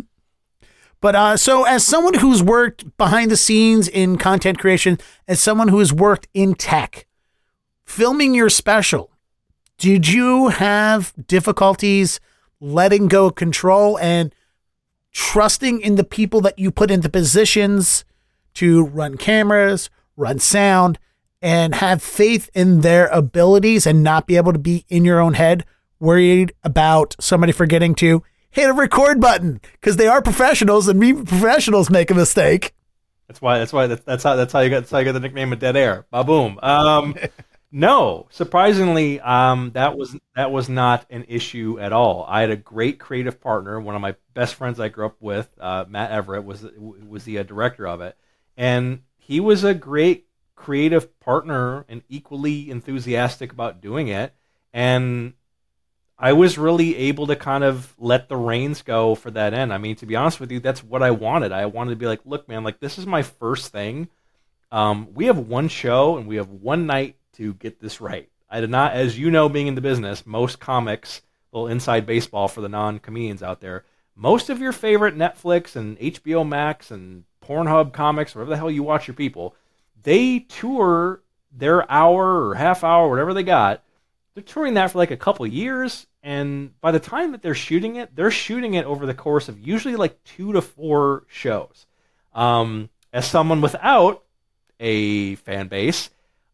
But uh, so as someone who's worked behind the scenes in content creation, as someone who has worked in tech, filming your special, did you have difficulties letting go of control and trusting in the people that you put into positions to run cameras, run sound, and have faith in their abilities and not be able to be in your own head, worried about somebody forgetting to hit a record button because they are professionals and we professionals make a mistake. That's why. That's why. That's, that's how. That's how you got. That's how you got the nickname of Dead Air. Ba boom. Um, no, surprisingly, um, that was that was not an issue at all. I had a great creative partner. One of my best friends I grew up with, uh, Matt Everett, was was the uh, director of it, and he was a great creative partner and equally enthusiastic about doing it. And I was really able to kind of let the reins go for that end. I mean, to be honest with you, that's what I wanted. I wanted to be like, look, man, like this is my first thing. Um, we have one show and we have one night to get this right. I did not, as you know, being in the business, most comics, little inside baseball for the non-comedians out there, most of your favorite Netflix and H B O Max and Pornhub comics, wherever the hell you watch your people, they tour their hour or half hour, whatever they got. They're touring that for like a couple years, and by the time that they're shooting it, they're shooting it over the course of usually like two to four shows. Um, as someone without a fan base,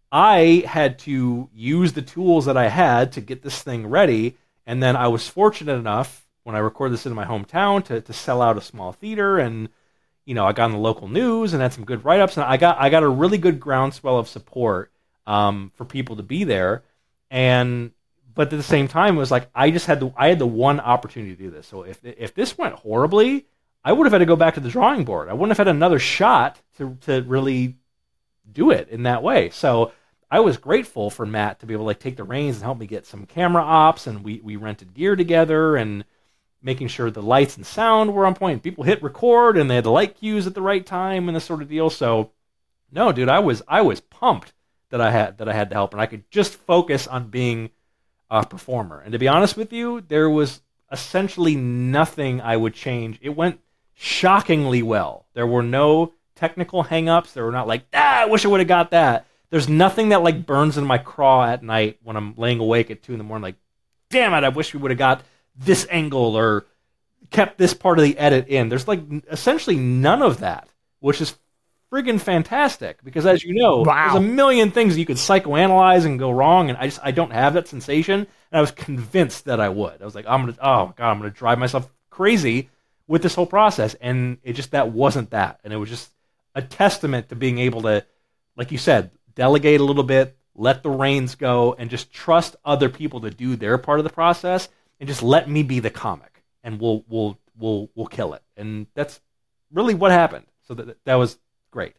I had to use the tools that I had to get this thing ready, and then I was fortunate enough when I recorded this in my hometown to to sell out a small theater, and you know I got on the local news and had some good write-ups, and I got I got a really good groundswell of support. um, for people to be there. And but at the same time, it was like I just had the I had the one opportunity to do this. So if if this went horribly, I would have had to go back to the drawing board. I wouldn't have had another shot to to really do it in that way. So I was grateful for Matt to be able to like take the reins and help me get some camera ops, and we we rented gear together and making sure the lights and sound were on point. People hit record and they had the light cues at the right time and this sort of deal. So no, dude, I was I was pumped that I had that I had the help, and I could just focus on being a performer. And to be honest with you, there was essentially nothing I would change. It went shockingly well. There were no technical hangups. There were not like, ah, I wish I would have got that. There's nothing that like burns in my craw at night when I'm laying awake at two in the morning. Like, damn it, I wish we would have got this angle or kept this part of the edit in. There's like essentially none of that, which is friggin' fantastic, because as you know, wow. there's a million things you could psychoanalyze and go wrong, and I just I don't have that sensation, and I was convinced that I would. I was like, I'm gonna oh god, I'm gonna drive myself crazy with this whole process, and it just that wasn't that, and it was just a testament to being able to, like you said, delegate a little bit, let the reins go, and just trust other people to do their part of the process, and just let me be the comic, and we'll we'll we'll we'll kill it, and that's really what happened. So that that was great.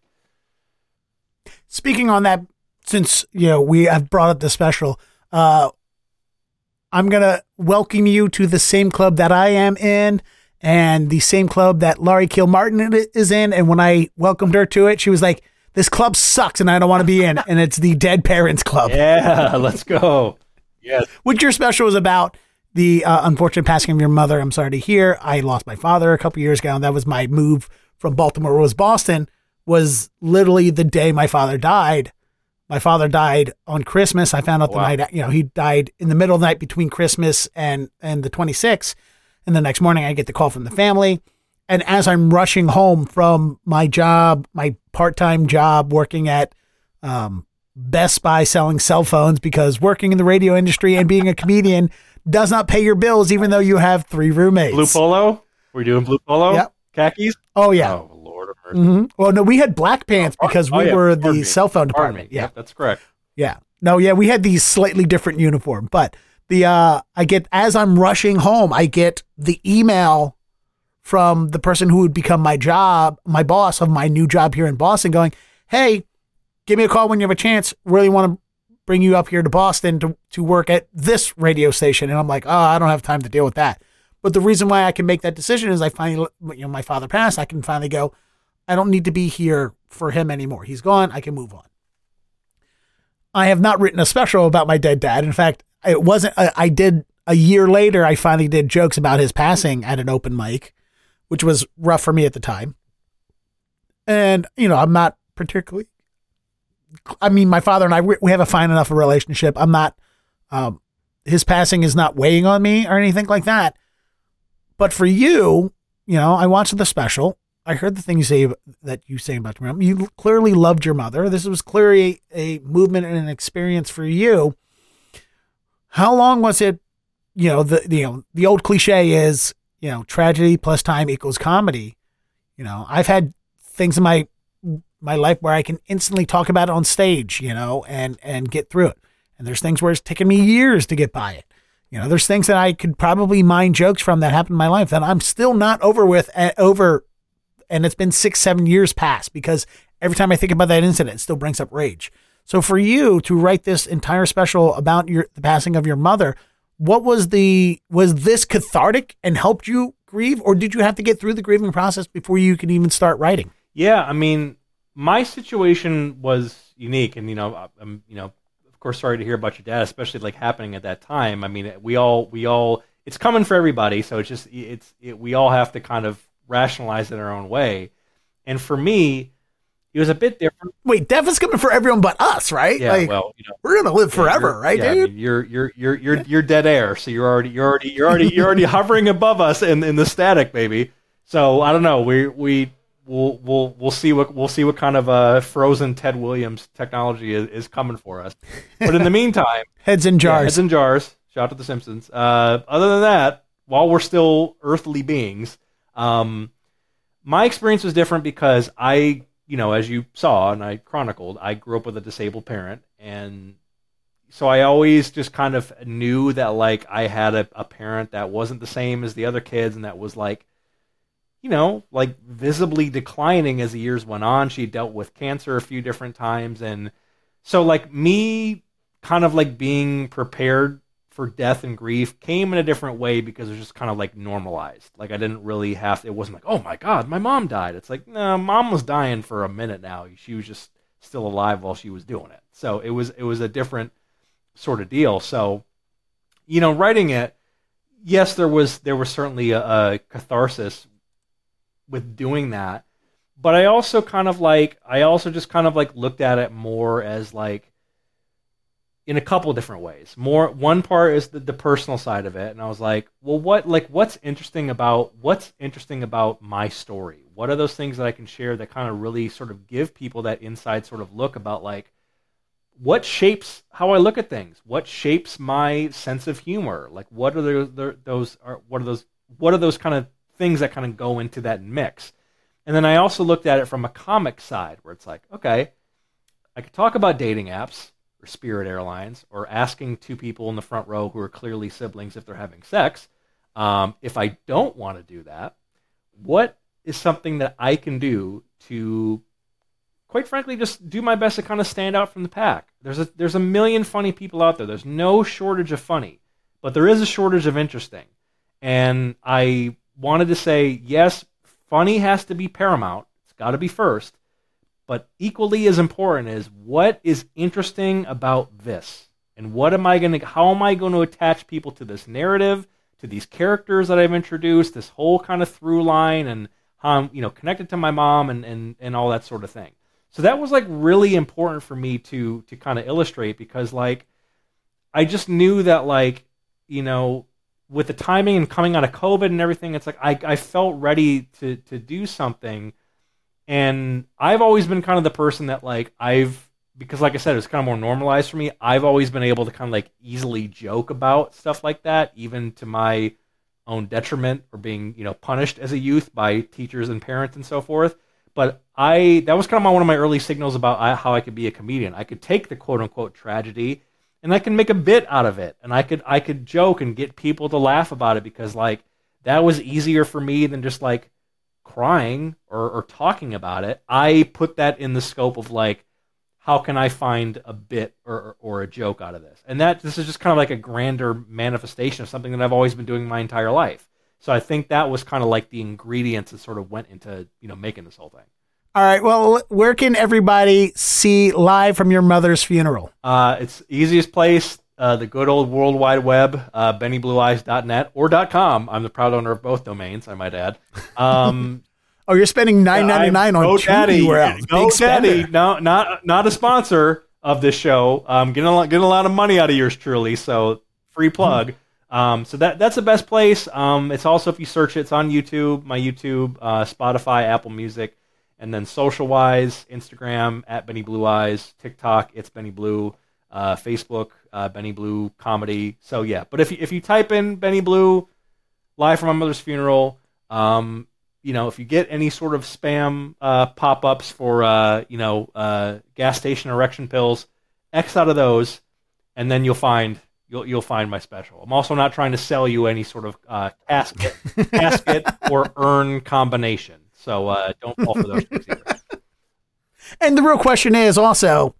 Speaking on that, since you know we have brought up the special, uh, I'm gonna welcome you to the same club that I am in, and the same club that Laurie Kilmartin is in. And when I welcomed her to it, she was like, "This club sucks, and I don't want to be in." And it's the Dead Parents Club. Yeah, let's go. Yes, which your special is about. The uh, unfortunate passing of your mother. I'm sorry to hear. I lost my father a couple years ago, and that was my move from Baltimore was Boston. Was literally the day my father died. My father died on Christmas. I found out the wow. night, you know, he died in the middle of the night between Christmas and, and the twenty-sixth. And the next morning I get the call from the family. And as I'm rushing home from my job, my part-time job working at um, Best Buy selling cell phones, because working in the radio industry and being a comedian does not pay your bills, even though you have three roommates. Blue polo? We're doing blue polo? Yep. Khakis? Oh, yeah. Oh, Lord of mercy. Mm-hmm. Well, no, we had black pants because oh, we yeah. were Pardon the me. cell phone Pardon department. me. Yeah. Yep, that's correct. Yeah. No, yeah, we had these slightly different uniform, but the, uh, I get, as I'm rushing home, I get the email from the person who would become my job, my boss of my new job here in Boston, going, "Hey, give me a call when you have a chance. Really want to bring you up here to Boston to, to work at this radio station." And I'm like, "Oh, I don't have time to deal with that." But the reason why I can make that decision is I finally, you know, my father passed. I can finally go, I don't need to be here for him anymore. He's gone. I can move on. I have not written a special about my dead dad. In fact, it wasn't, I, I did a year later, I finally did jokes about his passing at an open mic, which was rough for me at the time. And, you know, I'm not particularly, I mean, my father and I, we, we have a fine enough a relationship. I'm not, um, his passing is not weighing on me or anything like that. But for you, you know, I watched the special. I heard the things you say that you say about your mom. You clearly loved your mother. This was clearly a movement and an experience for you. How long was it? You know, the, the, you know, the old cliche is, you know, tragedy plus time equals comedy. You know, I've had things in my, my life where I can instantly talk about it on stage, you know, and, and get through it. And there's things where it's taken me years to get by it. You know, there's things that I could probably mine jokes from that happened in my life that I'm still not over with, uh, over, and it's been six, seven years past, because every time I think about that incident, it still brings up rage. So for you to write this entire special about your the passing of your mother, what was the, was this cathartic and helped you grieve, or did you have to get through the grieving process before you could even start writing? Yeah, I mean, my situation was unique, and you know, I'm, you know, of course, sorry to hear about your dad, especially like happening at that time. I mean, we all, we all, it's coming for everybody, so it's just, it's, it, we all have to kind of rationalize it in our own way. And for me, it was a bit different. Wait, death is coming for everyone but us, right? Yeah, like, well, you know, we're gonna live forever, yeah, right, yeah, dude? I mean, you're you're you're you're you're dead air, so you're already you're already you're already you're already hovering above us in, in the static, baby. So I don't know. We we we'll we'll we'll see what we'll see what kind of uh, frozen Ted Williams technology is, is coming for us. But in the meantime, heads in jars. Yeah, heads in jars. Shout out to The Simpsons. Uh, other than that, while we're still earthly beings, um, my experience was different because I, you know, as you saw and I chronicled, I grew up with a disabled parent, and so I always just kind of knew that like I had a, a parent that wasn't the same as the other kids, and that was like, you know, like visibly declining as the years went on. She dealt with cancer a few different times, and so like me kind of like being prepared for death and grief came in a different way because it was just kind of like normalized. Like I didn't really have to, it wasn't like, oh my God, my mom died. It's like, no, mom was dying for a minute now. She was just still alive while she was doing it. So it was, it was a different sort of deal. So, you know, writing it, yes, there was, there was certainly a, a catharsis with doing that. But I also kind of like, I also just kind of like looked at it more as like, in a couple different ways. More, one part is the, the personal side of it, and I was like, well, what, like, what's interesting about what's interesting about my story? What are those things that I can share that kind of really sort of give people that inside sort of look about like what shapes how I look at things? What shapes my sense of humor? Like, what are those those are what are those what are those kind of things that kind of go into that mix? And then I also looked at it from a comic side, where it's like, okay, I could talk about dating apps, or Spirit Airlines, or asking two people in the front row who are clearly siblings if they're having sex. Um, if I don't want to do that, what is something that I can do to, quite frankly, just do my best to kind of stand out from the pack? There's a there's a million funny people out there. There's no shortage of funny, but there is a shortage of interesting. And I wanted to say, yes, funny has to be paramount. It's got to be first. But equally as important is what is interesting about this, and what am I going to, how am I going to attach people to this narrative, to these characters that I've introduced, this whole kind of through line, and how I'm, you know, connected to my mom and and and all that sort of thing. So that was like really important for me to to kind of illustrate, because like I just knew that like, you know, with the timing and coming out of COVID and everything, it's like I I felt ready to to do something. And I've always been kind of the person that like I've, because like I said, it's kind of more normalized for me. I've always been able to kind of like easily joke about stuff like that, even to my own detriment, or being, you know, punished as a youth by teachers and parents and so forth. But I, that was kind of my, one of my early signals about how I could be a comedian. I could take the quote unquote tragedy and I can make a bit out of it. And I could, I could joke and get people to laugh about it, because like that was easier for me than just like crying or, or talking about it. I put that in the scope of like, how can I find a bit or or a joke out of this? And that this is just kind of like a grander manifestation of something that I've always been doing my entire life. So I think that was kind of like the ingredients that sort of went into, you know, making this whole thing. All right. Well, where can everybody see Live from Your Mother's Funeral? Uh, it's easiest place, uh, the good old World Wide Web, uh, benny blue eyes dot net or .com. I'm the proud owner of both domains, I might add. Um, oh, you're spending nine ninety-nine on GoDaddy. else. GoDaddy, no, not not a sponsor of this show. Um, getting a lot, getting a lot of money out of yours truly. So free plug. Mm-hmm. Um, so that that's the best place. Um, it's also, if you search it, it's on YouTube, my YouTube, uh, Spotify, Apple Music, and then social wise, Instagram at Benny Blue Eyes, TikTok, it's Benny Blue. Uh, Facebook, uh, Benny Blue Comedy. So yeah, but if you, if you type in Benny Blue, Live from My Mother's Funeral, um, you know, if you get any sort of spam uh, pop-ups for, uh, you know, uh, gas station erection pills, X out of those, and then you'll find you'll you'll find my special. I'm also not trying to sell you any sort of uh, casket, casket or urn combination. So uh, don't fall for those things either. And the real question is also,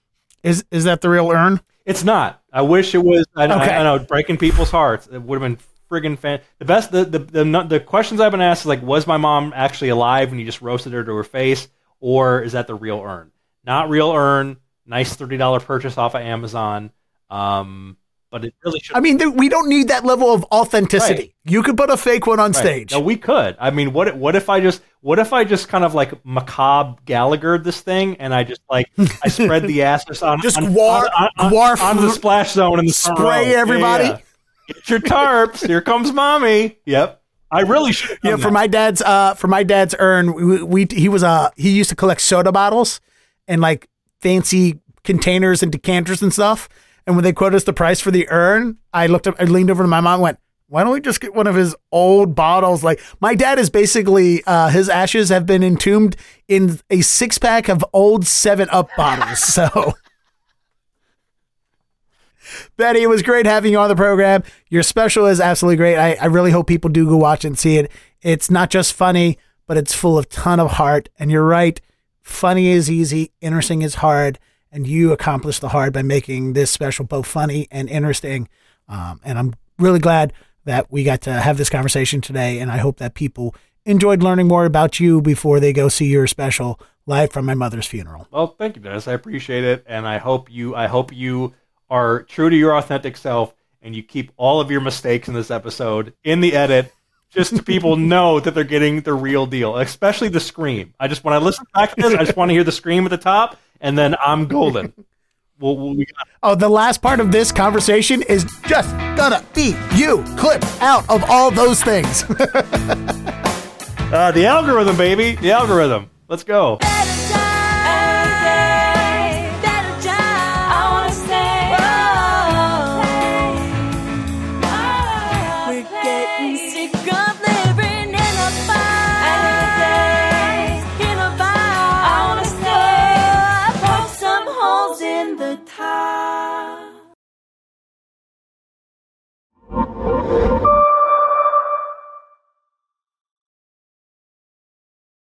Is is that the real urn? It's not. I wish it was. I know, okay. I, I know, breaking people's hearts. It would have been friggin' fan. The best. The, the the the questions I've been asked is like, was my mom actually alive and you just roasted her to her face, or is that the real urn? Not real urn. Nice thirty dollar purchase off of Amazon. Um, but it really should. I mean, th- we don't need that level of authenticity. Right. You could put a fake one on right. stage. No, we could. I mean, what what if I just what if I just kind of like macabre Gallagher'd this thing, and I just like I spread the ashes on just on, gwar, on, on, gwar, on, on the splash zone and spray everybody. Yeah, yeah. Get your tarps. Here comes mommy. Yep. I really should. Yeah. For that. my dad's uh for my dad's urn, we, we he was uh he used to collect soda bottles and like fancy containers and decanters and stuff. And when they quoted us the price for the urn, I looked up, I leaned over to my mom and went, why don't we just get one of his old bottles? Like, my dad is basically, uh, his ashes have been entombed in a six pack of old seven up bottles. So Betty, it was great having you on the program. Your special is absolutely great. I, I really hope people do go watch and see it. It's not just funny, but it's full of ton of heart. And you're right. Funny is easy. Interesting is hard. And you accomplished the hard by making this special both funny and interesting. Um, and I'm really glad that we got to have this conversation today. And I hope that people enjoyed learning more about you before they go see your special live from my mother's funeral. Well, thank you, Dennis. I appreciate it. And I hope you, I hope you are true to your authentic self and you keep all of your mistakes in this episode in the edit, just so people know that they're getting the real deal, especially the scream. I just, when I listen back to this, I just want to hear the scream at the top, and then I'm golden. We'll, we'll, we got oh, the last part of this conversation is just gonna be you clipped out of all those things. uh, the algorithm, baby. The algorithm. Let's go.